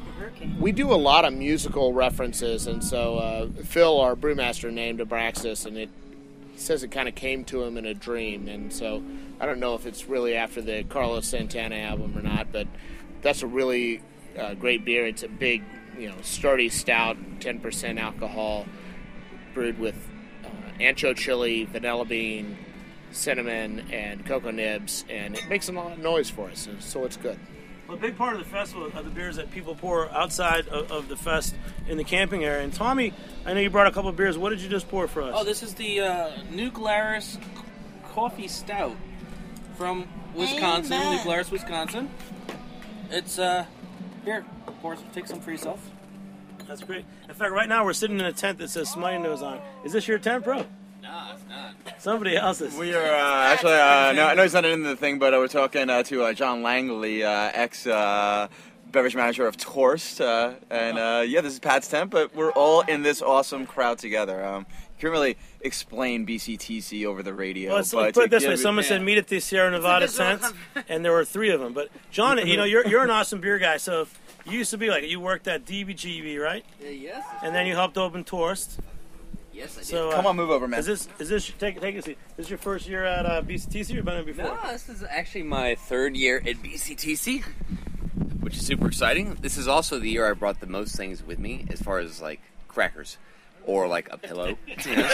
we do a lot of musical references, and so uh, Phil, our brewmaster, named Abraxas, and it says it kind of came to him in a dream. And so I don't know if it's really after the Carlos Santana album or not, but that's a really uh, great beer. It's a big, you know, sturdy stout, ten percent alcohol, brewed with uh, ancho chili, vanilla bean, cinnamon, and cocoa nibs, and it makes a lot of noise for us, so, so it's good. Well, a big part of the festival are the beers that people pour outside of, of the fest in the camping area. And Tommy, I know you brought a couple of beers. What did you just pour for us? Oh, this is the uh, New Glarus Coffee Stout from Wisconsin, Amen. New Glarus, Wisconsin. It's, uh, here, of course, take some for yourself. That's great. In fact, right now we're sitting in a tent that says Smiley Nose on. Is this your tent, bro? No, it's not. Somebody else's. We are uh, actually, uh, no, I know he's not into the thing, but uh, we're talking uh, to uh, John Langley, uh, ex uh, beverage manager of Torst, uh, and uh, yeah, this is Pat's tent, but we're all in this awesome crowd together. Um, you can't really explain B C T C over the radio. Well, let's but put it to this way: give it- someone said meet at the Sierra Nevada tent, and there were three of them. But John, you know, you're you're an awesome beer guy. So if you used to be like you worked at D B G B, right? Uh, yes. And then you helped open Torst. Yes, I did. So, uh, Come on, move over, man. Is this is this take take a seat? Is this your first year at uh, B C T C or been there before? No, this is actually my third year at B C T C, which is super exciting. This is also the year I brought the most things with me, as far as like crackers or like a pillow. You know?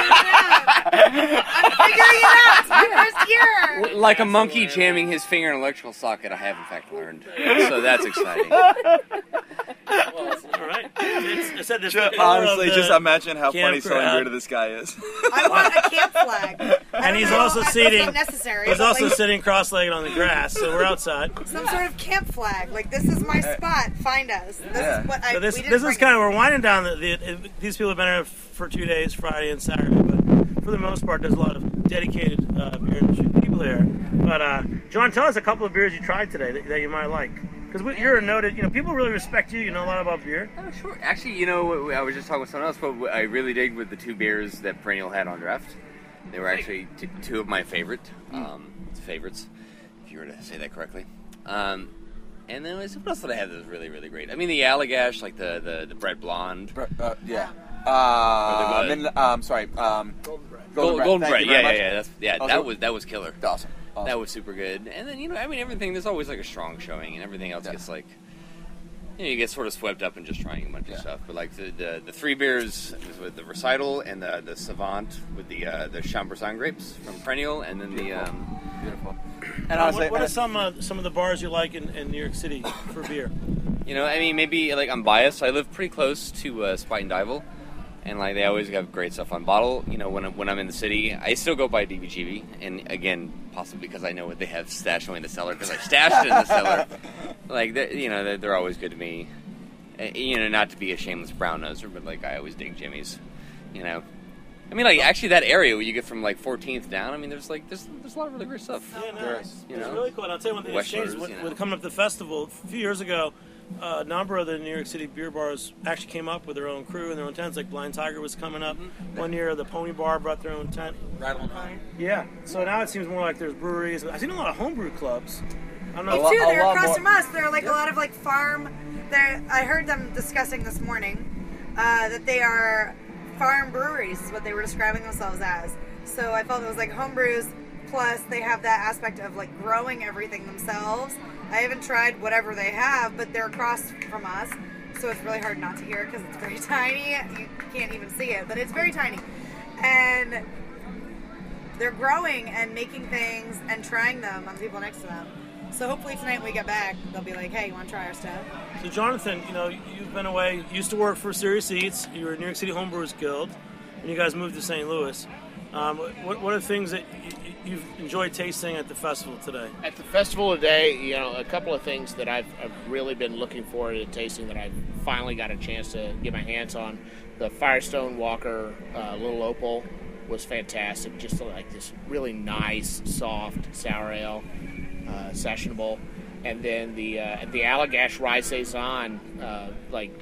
I'm figuring it out. It's my first year. Like a monkey jamming his finger in an electrical socket, I have in fact learned. So that's exciting. All right. It's, I said this Just, the color of honestly, the just imagine how camp funny selling crowd. beer to this guy is. I want a camp flag. I And don't he's know also if that's seating. necessary, He's but, also like, sitting cross-legged on the grass. So we're outside. some sort of camp flag. Like, this is my spot. Find us. This Yeah. is what I. So this we didn't this is bring kind of we're winding down. The, the, these people have been here for two days, Friday and Saturday. But for the most part, there's a lot of dedicated uh, beer industry people here. But uh, John, tell us a couple of beers you tried today that, that you might like. Because you're a noted, you know, people really respect you. You know a lot about beer. Oh, sure. Actually, you know, I was just talking with someone else, but I really dig with the two beers that Perennial had on draft. They were actually t- two of my favorite um, favorites, if you were to say that correctly. Um, and then what else did I have that was really, really great? I mean, the Allagash, like the the, the Brett Blonde. Uh, yeah. Uh, Or the- I'm in, um, sorry. Um, Gold, Golden Golden Bread. Bread, Thank you yeah, very yeah, much. yeah, that's, yeah. Also- that was that was killer. Awesome. Awesome. That was super good. And then you know, I mean, everything. There's always like a strong showing, and everything else Yeah. gets like, you know, you get sort of swept up in just trying a bunch Yeah. of stuff. But like the, the the three beers was with the Recital and the the Savant with the uh, the Chambourcin grapes from Perennial, and then the um, Beautiful. And And honestly, what, what are and- some uh, some of the bars you like in, in New York City for beer? you know, I mean, maybe like I'm biased. I live pretty close to uh, Spite and Dival. And like they always have great stuff on bottle. You know, when I'm, when I'm in the city, I still go by D B G B, and again, possibly because I know what they have stashed away in the cellar, because I stashed it in the cellar. Like, they're, you know, they're, they're always good to me. Uh, You know, not to be a shameless brown noser, but like I always dig Jimmy's. You know, I mean, like actually that area where you get from like fourteenth down. I mean, there's like there's there's a lot of really great stuff. Yeah, no, There it's, is, you it's know? really cool. And I'll tell you one thing that's changed Westlers, with, you know. with coming up to the festival. A few years ago, uh, a number of the New York City beer bars actually came up with their own crew and their own tents. Like Blind Tiger was coming up. One year, the Pony Bar brought their own tent. Rattle and High. Yeah. So now it seems more like there's breweries. I've seen a lot of homebrew clubs. I don't know. Me lot- too. a They're lot across more- from us. They're like a lot of like farm. They're. I heard them discussing this morning uh, that they are farm breweries. Is what they were describing themselves as. So I felt it was like home brews. Plus, they have that aspect of like growing everything themselves. I haven't tried whatever they have, but they're across from us, so it's really hard not to hear because it's very tiny. You can't even see it, but it's very tiny, and they're growing and making things and trying them on the people next to them. So hopefully tonight when we get back, they'll be like, hey, you want to try our stuff? So Jonathan, you know, you've been away. You used to work for Serious Eats. You were at New York City Homebrewers Guild, and you guys moved to Saint Louis. Um, what, what are the things that you, you've enjoyed tasting at the festival today? At the festival today, you know, a couple of things that I've, I've really been looking forward to tasting that I finally got a chance to get my hands on. The Firestone Walker uh, Little Opal was fantastic. Just like this really nice, soft sour ale, uh, sessionable. And then the uh, the Allagash Rye Saison, uh, like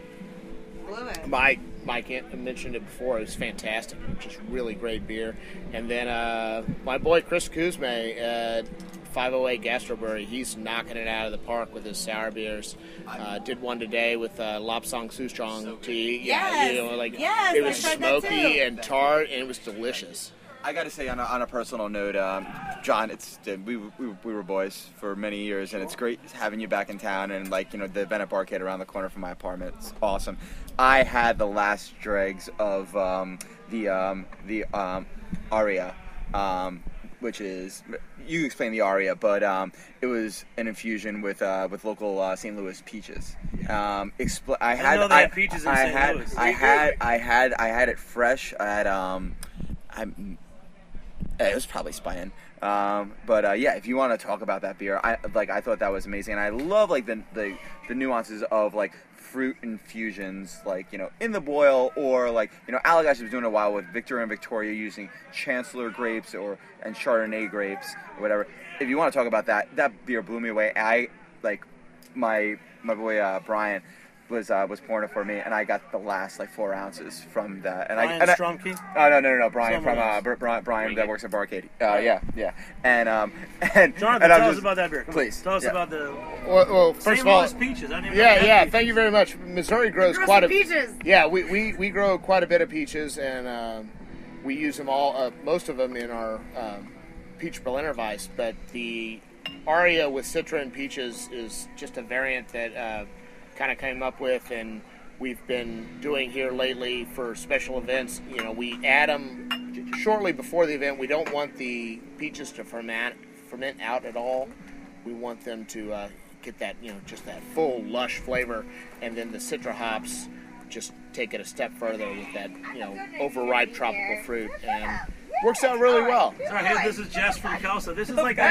Mike Mike mentioned it before, it was fantastic. Just really great beer. And then uh, my boy Chris Kuzme at five oh eight Gastrobrewery, he's knocking it out of the park with his sour beers. Uh, did one today with uh, Lapsang Souchong so tea. Yeah, yes. you know, like yes, it was I tried that smoky too. and tart, and it was delicious. I got to say, on a, on a personal note, um, John, it's we, we we were boys for many years, and it's great having you back in town. And like you know, the Bennett Barcade around the corner from my apartment, it's awesome. I had the last dregs of um, the um, the um, Aria, um, which is you explain the Aria, but um, it was an infusion with uh, with local uh, Saint Louis peaches. Um, expl- I had I know they I, have peaches in I Saint had, Louis. I had I had I had it fresh at um, I'm. It was probably Spine, um, but uh, yeah. If you want to talk about that beer, I like. I thought that was amazing, and I love like the the, the nuances of like fruit infusions, like you know in the boil, or like you know Allagash was doing a while with Victoria and Victoria using Chancellor grapes or and Chardonnay grapes or whatever. If you want to talk about that, that beer blew me away. I like my my boy uh, Brian. was uh, was pouring it for me, and I got the last like four ounces from that. And Brian I, and Stromke? I, oh no no no no Brian Someone from uh, else. Br- Brian, Brian that works at Barcade. Uh, yeah yeah. And um and Jonathan, and I'm tell us just- about that beer. Come please on. Tell us yeah. about the Well, well first Saint of all, Louis peaches. I didn't even know yeah, they had yeah. peaches. Thank you very much. Missouri grows grow quite some a peaches. Yeah, we, we, we grow quite a bit of peaches, and um, we use them all, uh, most of them in our um, peach Berliner Weiss. But the Aria with Citra and peaches is just a variant that uh, kind of came up with, and we've been doing here lately for special events. You know, we add them shortly before the event. We don't want the peaches to ferment ferment out at all. We want them to uh, get that, you know, just that full lush flavor, and then the Citra hops just take it a step further with that, you know, overripe tropical fruit, and works out really well. All right, hey, this is Jess from Kelso. This is like a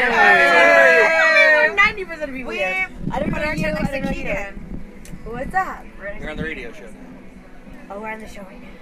Hey! ninety percent of people We here. I don't put know our you. chin I next don't to know you. Keegan. What's up? You're on the radio show now. Oh, we're on the show right now.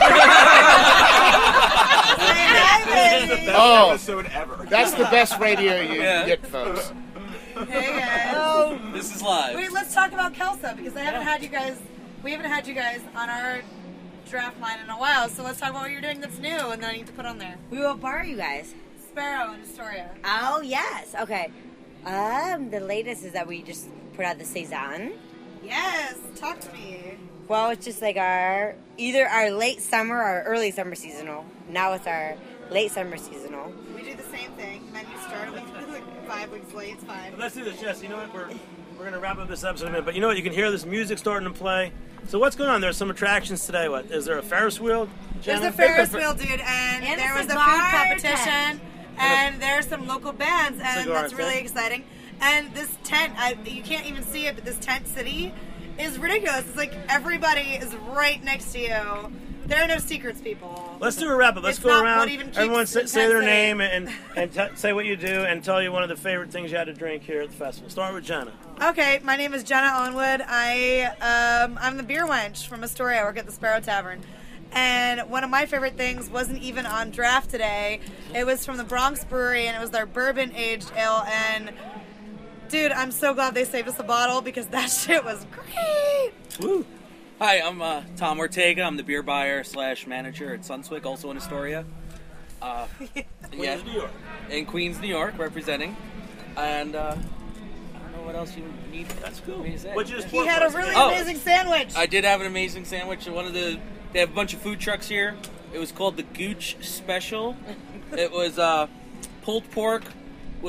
Oh, episode ever. That's the best radio you Yeah. get, folks. Hey guys. Oh, This is live. wait, let's talk about Kelso because I haven't had you guys. We haven't had you guys on our draft line in a while. So let's talk about what you're doing that's new, and then I need to put on there. We will borrow you guys. Sparrow and Astoria. Oh, yes. Okay. Um, the latest is that we just put out the Saison. Yes, talk to me. Well, it's just like our, either our late summer or early summer seasonal. Now it's our late summer seasonal. We do the same thing. Menu started with like five weeks late. It's fine. Let's do this, Jess. You know what? We're we're gonna wrap up this episode in a minute, but you know what? You can hear this music starting to play. So what's going on? There's some attractions today. What is there? A Ferris wheel? There's Jenna? a Ferris wheel, dude, and, And there a was a cigar food competition, tent. and there's some local bands, and Cigar that's really tent. exciting. And this tent, I, you can't even see it, but this tent city is ridiculous. It's like everybody is right next to you. There are no secrets, people. Let's do a wrap up. Let's It's go not around. what even keeps Everyone say, the say their tent name and and t- say what you do and tell you one of the favorite things you had to drink here at the festival. Start with Jenna. Okay, my name is Jenna Owenwood. I um, I'm the beer wench from Astoria. I work at the Sparrow Tavern. And one of my favorite things wasn't even on draft today. It was from the Bronx Brewery, and it was their bourbon aged ale. And dude, I'm so glad they saved us a bottle because that shit was great. Woo. Hi, I'm uh, Tom Ortega. I'm the beer buyer slash manager at Sunswick, also in Astoria. Uh, yeah, New York. in Queens, New York, representing. And uh, I don't know what else you need. That's cool. Me to say. What'd you just He pour had for a us really again? Oh. amazing sandwich. I did have an amazing sandwich. One of the they have a bunch of food trucks here. It was called the Gooch Special. It was uh, pulled pork with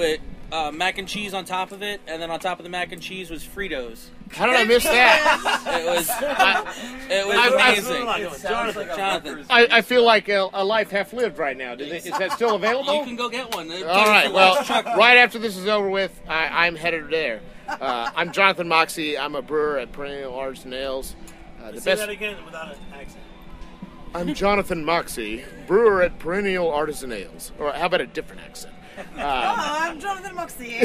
uh, mac and cheese on top of it, and then on top of the mac and cheese was Fritos. How did I miss that? It was, it was I- I- amazing. Jonathan, Jonathan. I, I feel like a, a life half lived right now. Did they, is that still available? You can go get one. All right. Well, right after this is over with, I, I'm headed there. Uh, I'm Jonathan Moxie. I'm a brewer at Perennial Arts and Ales. Uh, the Say best. that again without an accent. I'm Jonathan Moxie, brewer at Perennial Artisan Ales. Or how about a different accent? Um, oh, I'm Jonathan Moxie.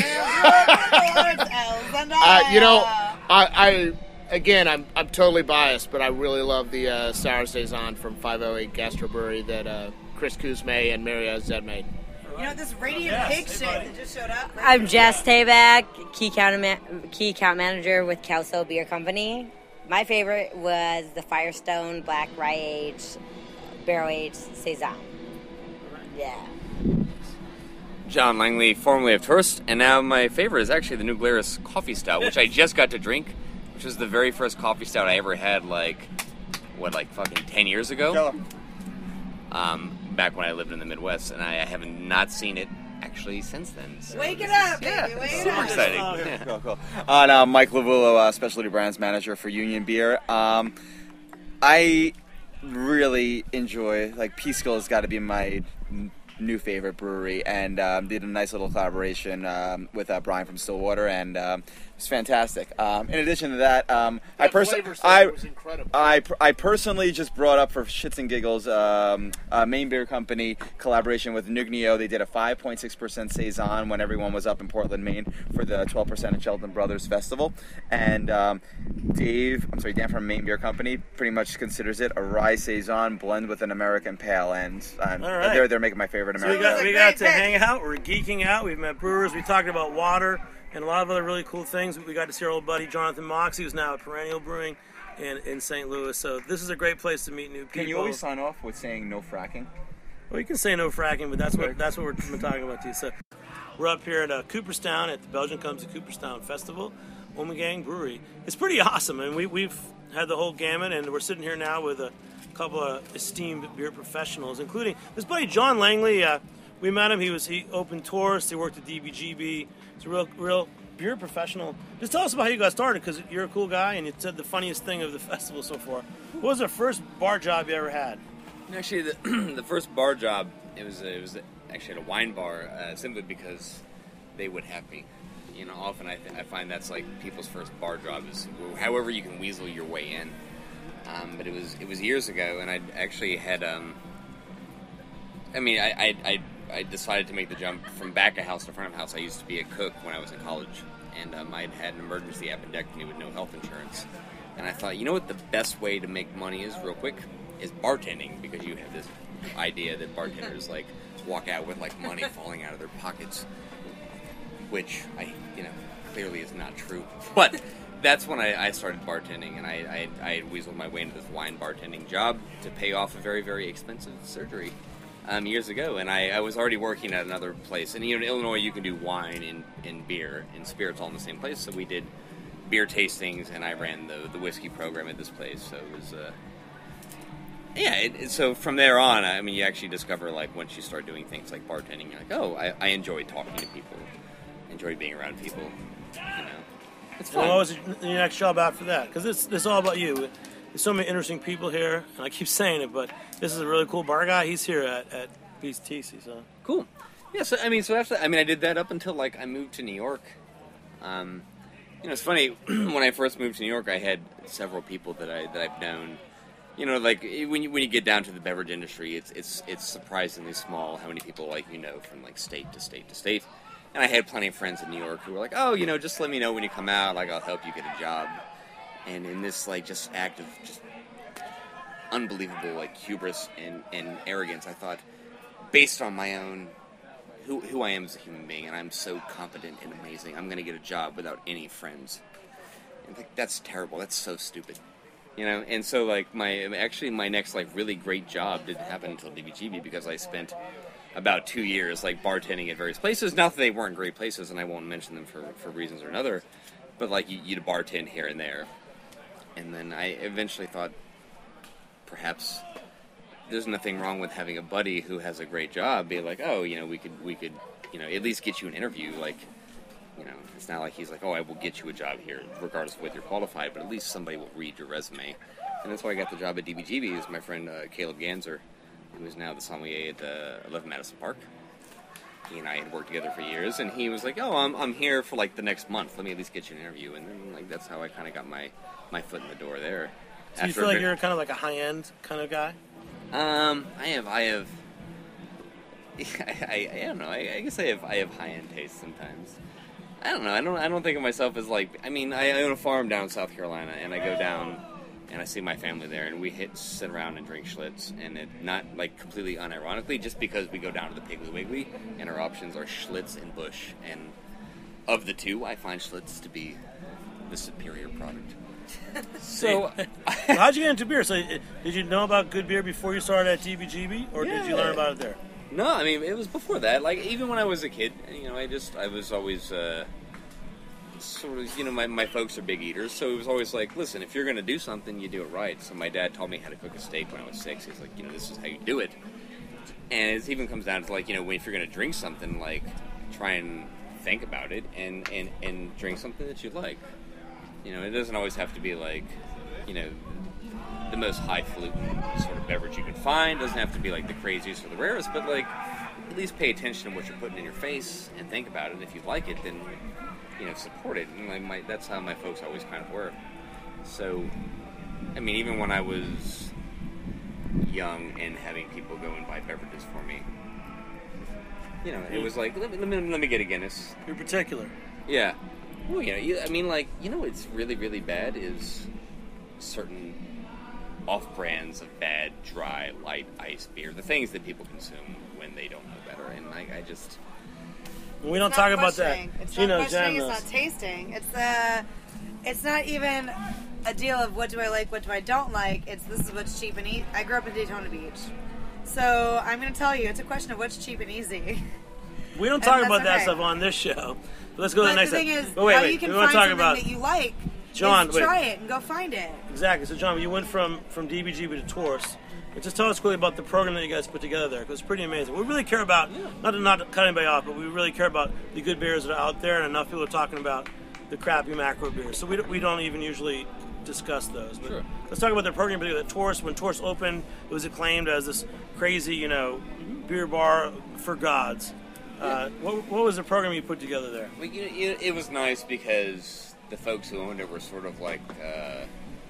uh, uh, you know, I, I again, I'm I'm totally biased, but I really love the uh, Sour Saison from five oh eight Gastro Brewery that uh, Chris Kuzme and Mario Zed made. You know, this radiant Yes, pig hey, shit buddy. that just showed up. I'm Jess Tayback, key account, ma- key account manager with Kelso Beer Company. My favorite was the Firestone Black Rye Aged Barrel Aged Saison. Yeah. John Langley, formerly of Tourist, and now my favorite is actually the New Glarus Coffee Stout, which I just got to drink, which was the very first coffee stout I ever had, like, what, like fucking ten years ago? Um, back when I lived in the Midwest, and I, I have not seen it actually since then. So Wake it this up, is- baby. yeah, Wake it super up. exciting. Oh, Yeah. cool, cool. Uh, and, uh, Mike Lavulo, uh, Specialty Brands Manager for Union Beer. Um, I really enjoy, like, Peacekill has got to be my n- new favorite brewery, and um, did a nice little collaboration um, with uh, Brian from Stillwater, and um, it's fantastic. Um, in addition to that, um, I That personally, flavor I, saver was incredible. I, per- I personally just brought up for shits and giggles, um, uh, Maine Beer Company collaboration with Nugnio. They did a five point six percent saison when everyone was up in Portland, Maine, for the twelve percent of Shelton Brothers Festival, and um, Dave, I'm sorry, Dan from Maine Beer Company, pretty much considers it a rye saison blend with an American pale, and um, All right. they're they're making my favorite So we American. got we got to hang out. We're geeking out. We've met brewers. We talked about water and a lot of other really cool things. We got to see our old buddy Jonathan Moxie, who's now at Perennial Brewing in, in Saint Louis. So this is a great place to meet new people. Can you always sign off with saying no fracking? Well, you can say no fracking, but that's what that's what we're, we're talking about too. So we're up here at uh, Cooperstown at the Belgian Comes to Cooperstown Festival, Ommegang Brewery. It's pretty awesome, and we we've had the whole gamut, and we're sitting here now with a couple of esteemed beer professionals, including this buddy John Langley. Uh, we met him. He was he opened Tourist. He worked at D B G B. He's a real real beer professional. Just tell us about how you got started, because you're a cool guy, and you said the funniest thing of the festival so far. What was the first bar job you ever had? Actually, the, the first bar job, it was it was actually at a wine bar, uh, simply because they would have me. You know, often I, th- I find that's like people's first bar job is however you can weasel your way in. Um, but it was it was years ago, and I actually had. Um, I mean, I, I I I decided to make the jump from back of house to front of house. I used to be a cook when I was in college, and um, I'd had an emergency appendectomy with no health insurance. And I thought, you know what, the best way to make money is, real quick, is bartending, because you have this idea that bartenders like walk out with like money falling out of their pockets, which I, you know, clearly is not true. But that's when I, I started bartending, and I, I I had weaseled my way into this wine bartending job to pay off a very, very expensive surgery um, years ago. And I, I was already working at another place. And you know, in Illinois, you can do wine and, and beer and spirits all in the same place. So we did beer tastings, and I ran the the whiskey program at this place. So it was, uh, yeah. It, it, so from there on, I mean, you actually discover, like, once you start doing things like bartending, you're like, oh, I, I enjoy talking to people, enjoy being around people. You know, it's fun. Well, what was your next job after that? Because this, this is all about you. There's so many interesting people here, and I keep saying it, but this is a really cool bar guy. He's here at, at Beast T C, so. Cool. Yeah, so, I mean, so after, I mean, I did that up until, like, I moved to New York. Um, you know, it's funny, when I first moved to New York, I had several people that, I, that I've known. You know, like, when you, when you get down to the beverage industry, it's, it's, it's surprisingly small how many people, like, you know, from, like, state to state to state. And I had plenty of friends in New York who were like, oh, you know, just let me know when you come out, like, I'll help you get a job. And in this, like, just act of just unbelievable, like, hubris and, and arrogance, I thought, based on my own, who, who I am as a human being, and I'm so competent and amazing, I'm going to get a job without any friends. And, like, that's terrible. That's so stupid. You know, and so, like, my, actually, my next, like, really great job didn't happen until D B G B, because I spent about two years, like, bartending at various places. Not that they weren't great places, and I won't mention them for, for reasons or another, but, like, you, you'd bartend here and there. And then I eventually thought, perhaps there's nothing wrong with having a buddy who has a great job be like, oh, you know, we could we could you know, at least get you an interview. Like, you know, it's not like he's like, oh, I will get you a job here, regardless of whether you're qualified, but at least somebody will read your resume. And that's why I got the job at D B G B, is my friend uh, Caleb Ganser, who is now the sommelier at uh, eleven Madison Park. He and I had worked together for years, and he was like, oh, I'm I'm here for like the next month. Let me at least get you an interview. And then, like, that's how I kind of got my, my foot in the door there. So you feel like you're kind of like a high-end kind of guy? Um, I have, I have, I, I, I don't know, I, I guess I have, I have high-end taste sometimes. I don't know, I don't, I don't think of myself as like, I mean, I own a farm down in South Carolina, and I go down, and I see my family there, and we hit, sit around and drink Schlitz, and it, not, like, completely unironically, just because we go down to the Piggly Wiggly, and our options are Schlitz and Busch, and of the two, I find Schlitz to be the superior product. So, how'd you get into beer? So, did you know about good beer before you started at D B G B, or Yeah. did you learn about it there? No, I mean, it was before that. Like, even when I was a kid, you know, I just, I was always, uh, sort of, you know, my, my folks are big eaters, so it was always like, listen, if you're going to do something, you do it right. So my dad taught me how to cook a steak when I was six. He's like, you know, this is how you do it. And it even comes down to, like, you know, if you're going to drink something, like, try and think about it and, and, and drink something that you like. You know, it doesn't always have to be, like, you know, the most highfalutin sort of beverage you can find. It doesn't have to be, like, the craziest or the rarest, but, like, at least pay attention to what you're putting in your face and think about it. And if you like it, then, you know, support it. And like my, that's how my folks always kind of were. So, I mean, even when I was young and having people go and buy beverages for me, you know, it was like, let me, let me, let me get a Guinness. You're particular. Yeah. Well, you know, you, I mean, like, you know what's really, really bad is certain off-brands of bad, dry, light ice beer. The things that people consume when they don't know better. And I, I just... We don't It's talk not about that. questioning. It's Gino, not questioning, Jen it's knows. not tasting. It's uh, it's not even a deal of what do I like, what do I don't like. It's this is what's cheap and easy. I grew up in Daytona Beach. So I'm going to tell you, it's a question of what's cheap and easy. We don't And talk that's about that okay. stuff on this show. But let's go to But the next the thing step. is, But wait, how wait. you can we find want to talk something about that you like John, is wait. try it and go find it. Exactly. So, John, you went from, from D B G B to Taurus. But just tell us quickly about the program that you guys put together there, because it's pretty amazing. We really care about, not to not cut anybody off, but we really care about the good beers that are out there, and enough people are talking about the crappy macro beers. So we don't, we don't even usually discuss those. But Sure. let's talk about the program. But Taurus, when Taurus opened, it was acclaimed as this crazy, you know, beer bar for gods. Uh, what, what was the program you put together there? Well, you know, it, it was nice because the folks who owned it were sort of like, uh,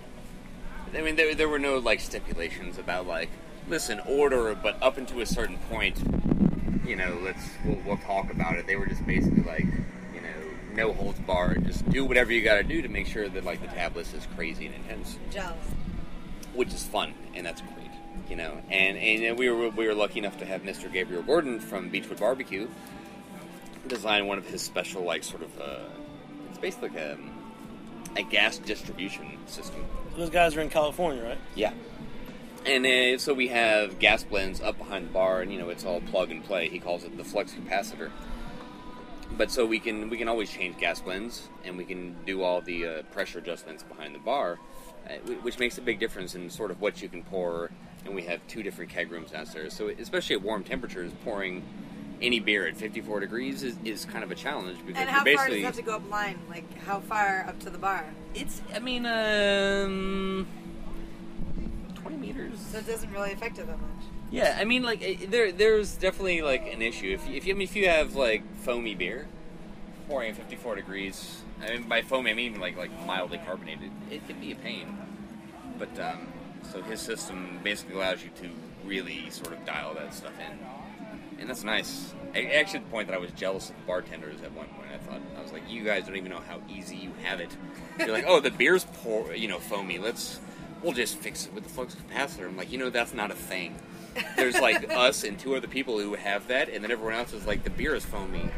I mean, there, there were no, like, stipulations about, like, listen, order, but up until a certain point, you know, let's, we'll, we'll talk about it. They were just basically like, you know, no holds barred, just do whatever you gotta do to make sure that, like, the tab list is crazy and intense. Jealous. Which is fun, and that's great, you know. And and we were we were lucky enough to have Mister Gabriel Gordon from Beechwood Barbecue design one of his special, like, sort of, uh, it's basically like a, a gas distribution system. Those guys are in California, right? Yeah. And uh, so we have gas blends up behind the bar, and, you know, it's all plug and play. He calls it the flux capacitor. But so we can we can always change gas blends, and we can do all the uh, pressure adjustments behind the bar, uh, which makes a big difference in sort of what you can pour. And we have two different keg rooms downstairs, so especially at warm temperatures, pouring any beer at fifty-four degrees is, is kind of a challenge because And you're how far does basically it have to go up line? Like, how far up to the bar? It's, I mean, um, twenty meters. So it doesn't really affect it that much. Yeah, I mean, like, eh, there, there's definitely, like, an issue. If, if, you, I mean, if you have, like, foamy beer, pouring at fifty-four degrees, I mean, by foamy, I mean, like, like mildly carbonated, it can be a pain. But, um, so his system basically allows you to really sort of dial that stuff in. And that's nice. I, actually, to the point that I was jealous of the bartenders at one point. I thought, I was like, you guys don't even know how easy you have it. You're like, oh, the beer's pour, you know, foamy, let's, we'll just fix it with the flux capacitor. I'm like, you know, that's not a thing. There's like us and two other people who have that, and then everyone else is like, the beer is foamy.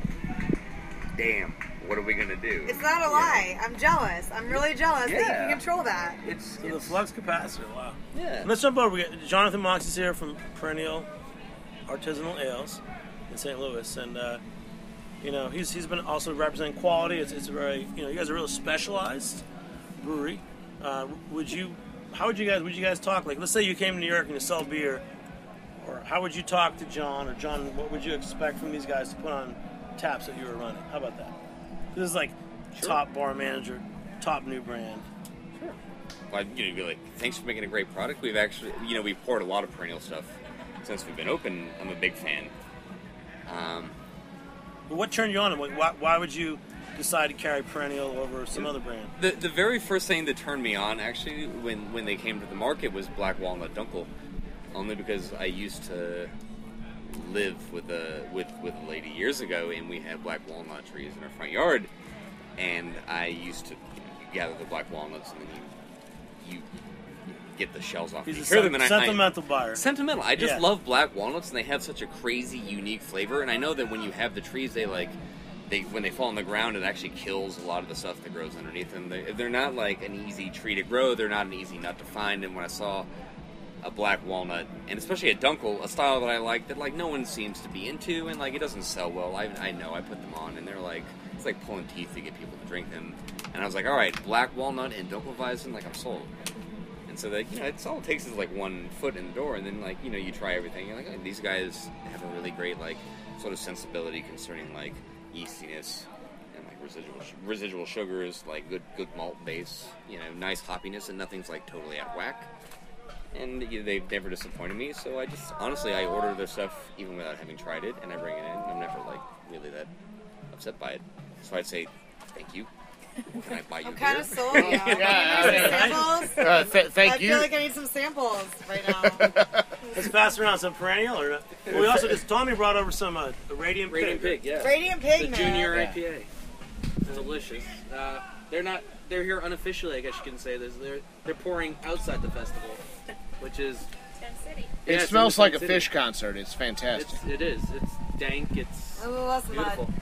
Damn, what are we gonna do? It's not a lie. I'm jealous. I'm really jealous that you Yeah. can control that. It's, so the flux capacitor. Wow. Yeah. Let's jump over. We got Jonathan Mox is here from Perennial Artisanal Ales in Saint Louis, and uh, you know he's he's been also representing quality. It's it's a very you know you guys are a real specialized brewery. Uh, would you? How would you guys? Would you guys talk? Like, let's say you came to New York and you sell beer. or how would you talk to John, or John, what would you expect from these guys to put on taps that you were running? How about that? This is like sure. top bar manager, top new brand. Sure. Well, you know, you'd be like, thanks for making a great product. We've actually, you know, we've poured a lot of perennial stuff since we've been open. I'm a big fan. Um, well, what turned you on? Why, why would you decide to carry perennial over some other brand? The the very first thing that turned me on, actually, when, when they came to the market was Black Walnut Dunkel. Only because I used to live with a with, with a lady years ago, and we had black walnut trees in our front yard, and I used to gather the black walnuts, and then you you get the shells off. He's you a hear sen- them, and sentimental I, I, buyer. Sentimental. I just Yeah. love black walnuts, and they have such a crazy, unique flavor. And I know that when you have the trees, they like they when they fall on the ground, it actually kills a lot of the stuff that grows underneath them. They, they're not like an easy tree to grow. They're not an easy nut to find. And when I saw a black walnut, and especially a Dunkel, a style that I like that like no one seems to be into, and like it doesn't sell well. I, I know I put them on, and they're like it's like pulling teeth to get people to drink them. And I was like, all right, black walnut and Dunkelweizen, like I'm sold. And so that you know, it's all it takes is like one foot in the door, and then like you know you try everything. You're like, oh, these guys have a really great like sort of sensibility concerning like yeastiness and like residual residual sugars, like good good malt base, you know, nice hoppiness, and nothing's like totally out of whack. And you know, they've never disappointed me, so I just, honestly, I order their stuff even without having tried it, and I bring it in, and I'm never, like, really that upset by it. So I'd say, thank you. Can I buy you I'm beer? kind of sold, yeah. Yeah, Can I need some samples? Uh, th- thank I you. feel like I need some samples right now. Let's pass around some perennial. Or well, we also just Tommy brought over some uh, Radiant Pig. Radiant Pig, yeah. Radiant Pig, the man. junior Yeah. I P A. Delicious. Uh, they're not. They're here unofficially, I guess you can say this. They're they're pouring outside the festival, which is. Tent City. It Yeah, it's smells in like a Tent City. fish concert. It's fantastic. It's, it is. It's dank. It's A little less beautiful. mud.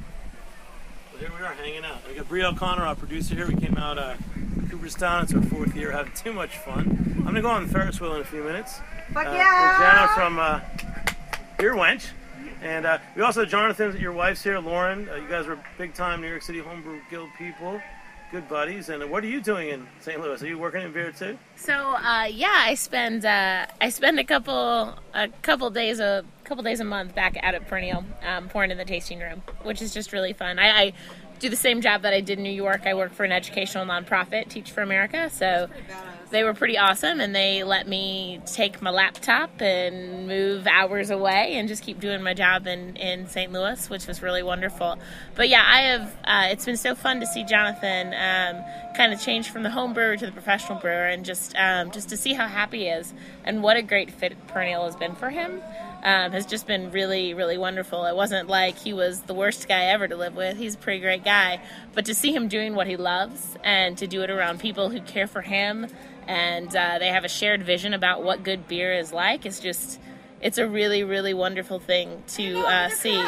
Well, here we are hanging out. We got Brie O'Connor, our producer here. We came out uh, Cooperstown. It's our fourth year, having too much fun. I'm gonna go on the Ferris wheel in a few minutes. Fuck uh, yeah! With Jenna from uh, Beer Wench. And uh, we also have Jonathan, your wife's here, Lauren. Uh, you guys are big time New York City Homebrew Guild people, good buddies. And uh, what are you doing in Saint Louis? Are you working in beer too? So uh, yeah, I spend uh, I spend a couple a couple days a couple days a month back out at Perennial, um, pouring in the tasting room, which is just really fun. I, I do the same job that I did in New York. I work for an educational nonprofit, Teach for America. So they were pretty awesome, and they let me take my laptop and move hours away and just keep doing my job in, in Saint Louis, which was really wonderful. But yeah, I have. Uh, it's been so fun to see Jonathan um, kind of change from the home brewer to the professional brewer, and just um, just to see how happy he is and what a great fit Perennial has been for him. Um, has just been really, really wonderful. It wasn't like he was the worst guy ever to live with. He's a pretty great guy. But to see him doing what he loves and to do it around people who care for him and uh, they have a shared vision about what good beer is like, is just, it's a really, really wonderful thing to uh, see.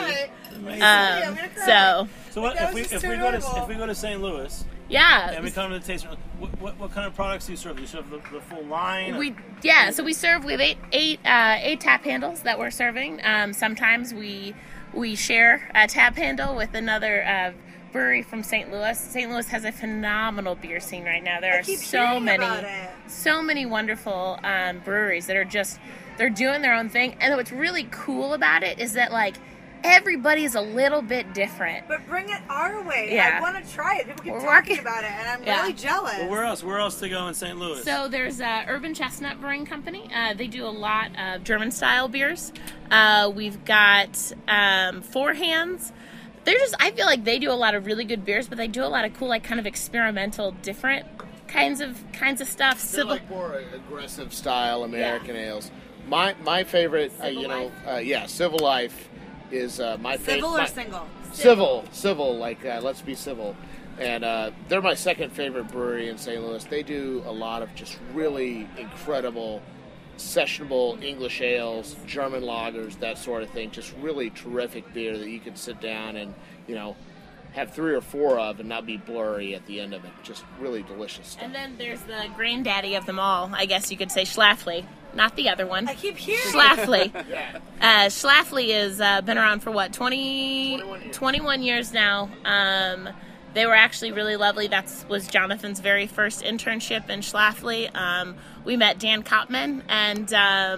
Um, so, So what if we if we go to if we go to Saint Louis? Yeah. And we come to the tasting room. What, what, what kind of products do you serve? Do you serve the, the full line? or- We yeah, so we serve we have eight eight uh, eight tap handles that we're serving. Um, sometimes we we share a tap handle with another uh, brewery from Saint Louis. Saint Louis has a phenomenal beer scene right now. There I are keep so hearing many about it. so many wonderful um, breweries that are just they're doing their own thing. And what's really cool about it is that like everybody is a little bit different. But bring it our way. Yeah. I want to try it. People keep We're talking working- about it, and I'm Yeah. really jealous. Well, where else? Where else to go in Saint Louis? So there's uh, Urban Chestnut Brewing Company. Uh, they do a lot of German-style beers. Uh, we've got um, Four Hands. They're just, I feel like they do a lot of really good beers, but they do a lot of cool, like kind of experimental, different kinds of kinds of stuff. They're Civil, like more aggressive style American ales. My my favorite, uh, you know, uh, yeah, Civil Life is uh, my favorite. Civil or single? Civil, civil, like uh, let's be civil. And uh, they're my second favorite brewery in Saint Louis. They do a lot of just really incredible, sessionable English ales, German lagers, that sort of thing. Just really terrific beer that you can sit down and, you know, have three or four of and not be blurry at the end of it. Just really delicious stuff. and then there's the granddaddy of them all, I guess you could say, Schlafly. Not the other one. I keep hearing Schlafly. Yeah. Uh, Schlafly has uh, been around for what, twenty, twenty-one years now. Um, they were actually really lovely. That was Jonathan's very first internship in Schlafly. Um, we met Dan Kopman, and um,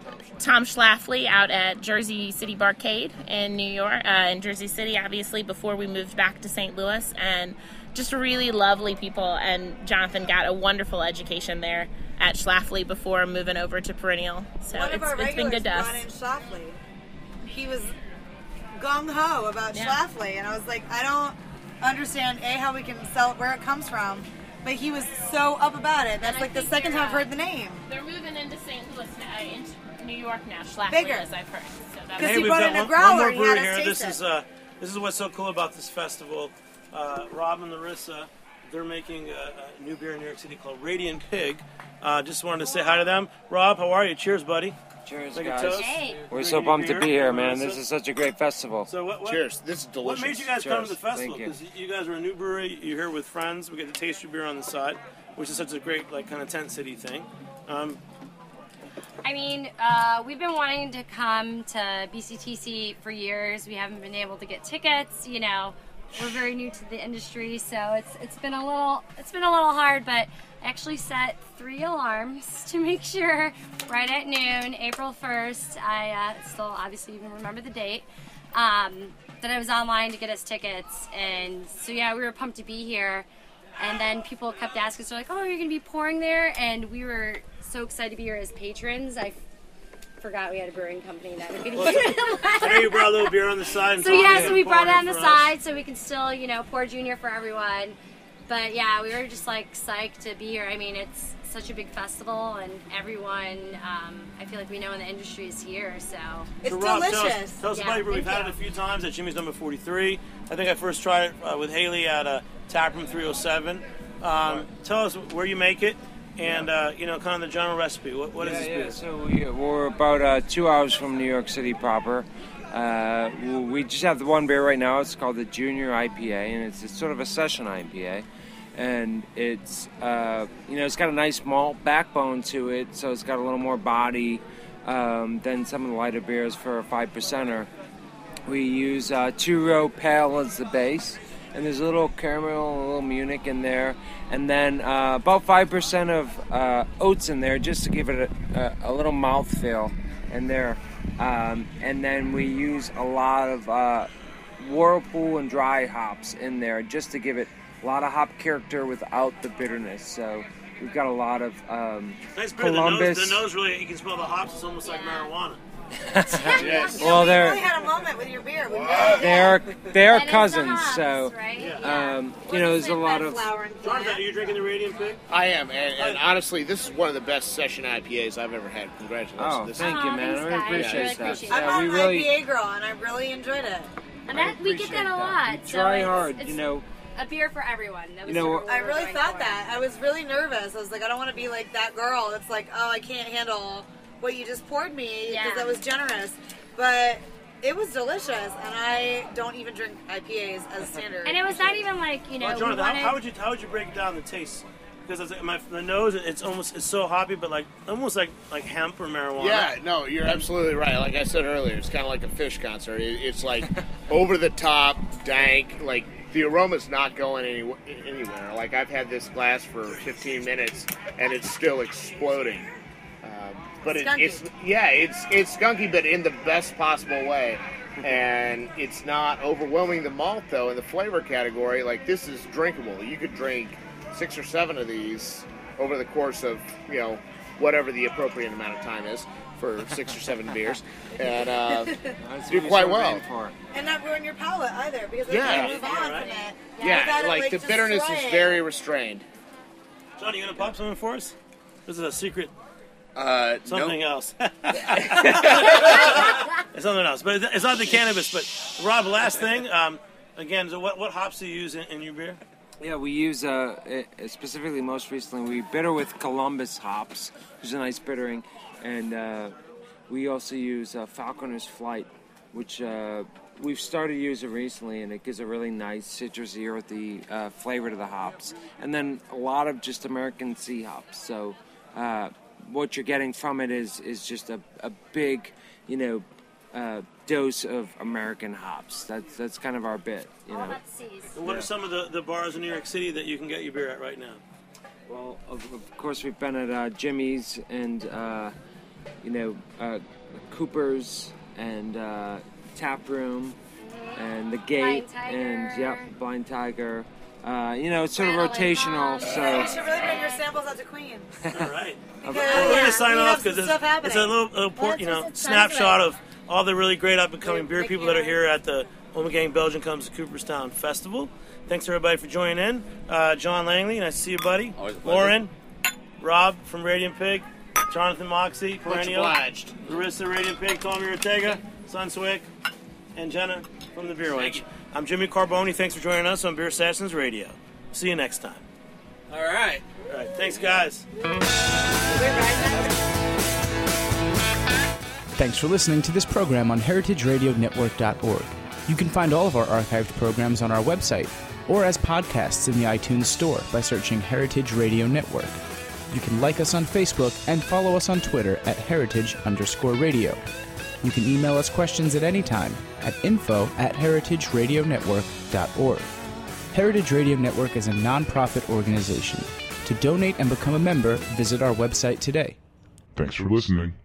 Tom Schlafly out at Jersey City Barcade in New York, uh, in Jersey City, obviously, before we moved back to Saint Louis, and just really lovely people. And Jonathan got a wonderful education there at Schlafly before moving over to Perennial. So One it's, of our it's been good to us. brought in Schlafly. He was gung ho about Yeah. Schlafly, and I was like, I don't understand a how we can sell it, where it comes from, but he was so up about it. That's And I like the think second they're, time I've uh, heard the name. They're moving into Saint Louis now, into New York now, Schlafly, Bigger. as I've heard. So that's Hey, he we've brought got in a one, growler, one more he brewery had us here. taste This is it. uh, this is what's so cool about this festival. Uh, Rob and Larissa, they're making a, a new beer in New York City called Radiant Pig. Uh, just wanted to say hi to them. Rob, how are you? Cheers, buddy. Cheers, Make a guys. toast. We're Drink so your pumped to beer. be here, man. Larissa. This is such a great festival. So what, what, Cheers. This is delicious. What made you guys come to Cheers. the festival? Thank you. Because you guys are a new brewery. You're here with friends. We get to taste your beer on the side, which is such a great, like, kind of tent city thing. Um, I mean, uh, we've been wanting to come to B C T C for years. We haven't been able to get tickets. You know, we're very new to the industry, so it's it's been a little it's been a little hard. But I actually set three alarms to make sure right at noon, April first. I uh, still obviously even remember the date. Um, that I was online to get us tickets, and so yeah, we were pumped to be here. And then people kept asking us, they're like, "Oh, you're gonna be pouring there?" And we were so excited to be here as patrons. I f- forgot we had a brewing company that we could Well, I know you brought a little beer on the side. And So told me yeah, to so we pour brought it on the for us. side so we can still, you know, pour Junior for everyone. But yeah, we were just like psyched to be here. I mean, it's such a big festival, and everyone, um, I feel like we know in the industry is here. So So Rob, Tell us, tell us Yeah, about your brew. We've thank had it a few times at Jimmy's Number forty-three. I think I first tried it uh, with Haley at uh, Taproom three oh seven. Um, tell us where you make it, and uh, you know, kind of the general recipe. What, what is yeah, this yeah. beer? So we, we're about uh, two hours from New York City proper. Uh, we just have the one beer right now. It's called the Junior I P A, and it's, it's sort of a session I P A. And it's, uh, you know, it's got a nice malt backbone to it, so it's got a little more body um, than some of the lighter beers for a five percenter. We use uh, two-row pale as the base, and there's a little caramel and a little Munich in there, and then uh, about five percent of uh, oats in there just to give it a, a, a little mouthfeel in there. Um, and then we use a lot of uh, Whirlpool and dry hops in there just to give it a lot of hop character without the bitterness. So we've got a lot of um, Nice beer. The Columbus. nose, the nose really, you can smell the hops. It's almost like marijuana. Yes. You Well, know, we they're- really had a moment with your beer. We really They are they are did. cousins, so Yeah. um, you know there's a lot of. Jonathan, are you drinking the Radiant Pig? I am, and, and honestly, this is one of the best session I P As I've ever had. Congratulations. Oh, This thank is- you, man. I really appreciate that. I'm Yeah, we an really I P A girl, and I really enjoyed it. And that we get that a lot. so try it's- hard, it's you know. A beer for everyone. That was You know, sort of what I we were really going thought for. that. I was really nervous. I was like, I don't want to be like that girl that's like, oh, I can't handle what you just poured me because Yeah. that was generous. But it was delicious, and I don't even drink I P As as standard. And it was not even like, you know, Well, we Jonathan, how, wanted... how would you how would you break down the taste? Because it's, my the nose, it's almost it's so hoppy, but like almost like like hemp or marijuana. Yeah, no, you're absolutely right. Like I said earlier, it's kind of like a fish concert. It, it's like over the top, dank. Like the aroma's not going any, anywhere. Like I've had this glass for fifteen minutes, and it's still exploding. Um, but it, Skunky. it's yeah, it's it's skunky, but in the best possible way. And it's not overwhelming the malt though in the flavor category. Like this is drinkable. You could drink six or seven of these over the course of, you know, whatever the appropriate amount of time is for six or seven beers, and uh, That's do what quite you're well. waiting for. and not ruin your palate either, because then Yeah. you can move on from it. Yeah, without it, like the just bitterness is destroying. very restrained. John, you gonna pop something for us? This is a secret. Uh, Something nope. else. It's something else, but it's not the cannabis. But Rob, last thing. Um, again, so what what hops do you use in, in your beer? Yeah, we use uh, uh, specifically most recently we bitter with Columbus hops, which is a nice bittering, and uh, we also use uh, Falconer's Flight, which uh, we've started using recently, and it gives a really nice citrusy, earthy uh, flavor to the hops, and then a lot of just American sea hops. So uh, what you're getting from it is is just a, a big, you know. Uh, dose of American hops. That's that's kind of our bit, you know. And what Yeah. are some of the, the bars in New York City that you can get your beer at right now? Well, of, of course, we've been at uh, Jimmy's and uh, you know, uh, Cooper's and uh, Tap Room and the Gate and yep, Blind Tiger. Uh, you know, it's sort of rotational. So You should really bring your samples out to Queens. All right. Because, We're going yeah, to sign we off have because some it's, stuff happening. it's a little, little port, Well, you know, that's what it sounds snapshot like. of all the really great up and coming beer people that are here at the Ommegang Belgian Comes to Cooperstown Festival. Thanks everybody for joining in. Uh, John Langley, nice to see you, buddy. Always a pleasure. Lauren, Rob from Radiant Pig, Jonathan Moxie, Much Perennial, obliged. Larissa Radiant Pig, Tommy Ortega, Sunswick, and Jenna from the Beer Wench. I'm Jimmy Carboni. Thanks for joining us on Beer Assassins Radio. See you next time. All right. All right. Thanks, guys. Thanks for listening to this program on heritage radio network dot org. You can find all of our archived programs on our website or as podcasts in the iTunes Store by searching Heritage Radio Network. You can like us on Facebook and follow us on Twitter at heritage underscore radio. You can email us questions at any time at info at heritage radio network dot org. Heritage Radio Network is a non-profit organization. To donate and become a member, visit our website today. Thanks for listening.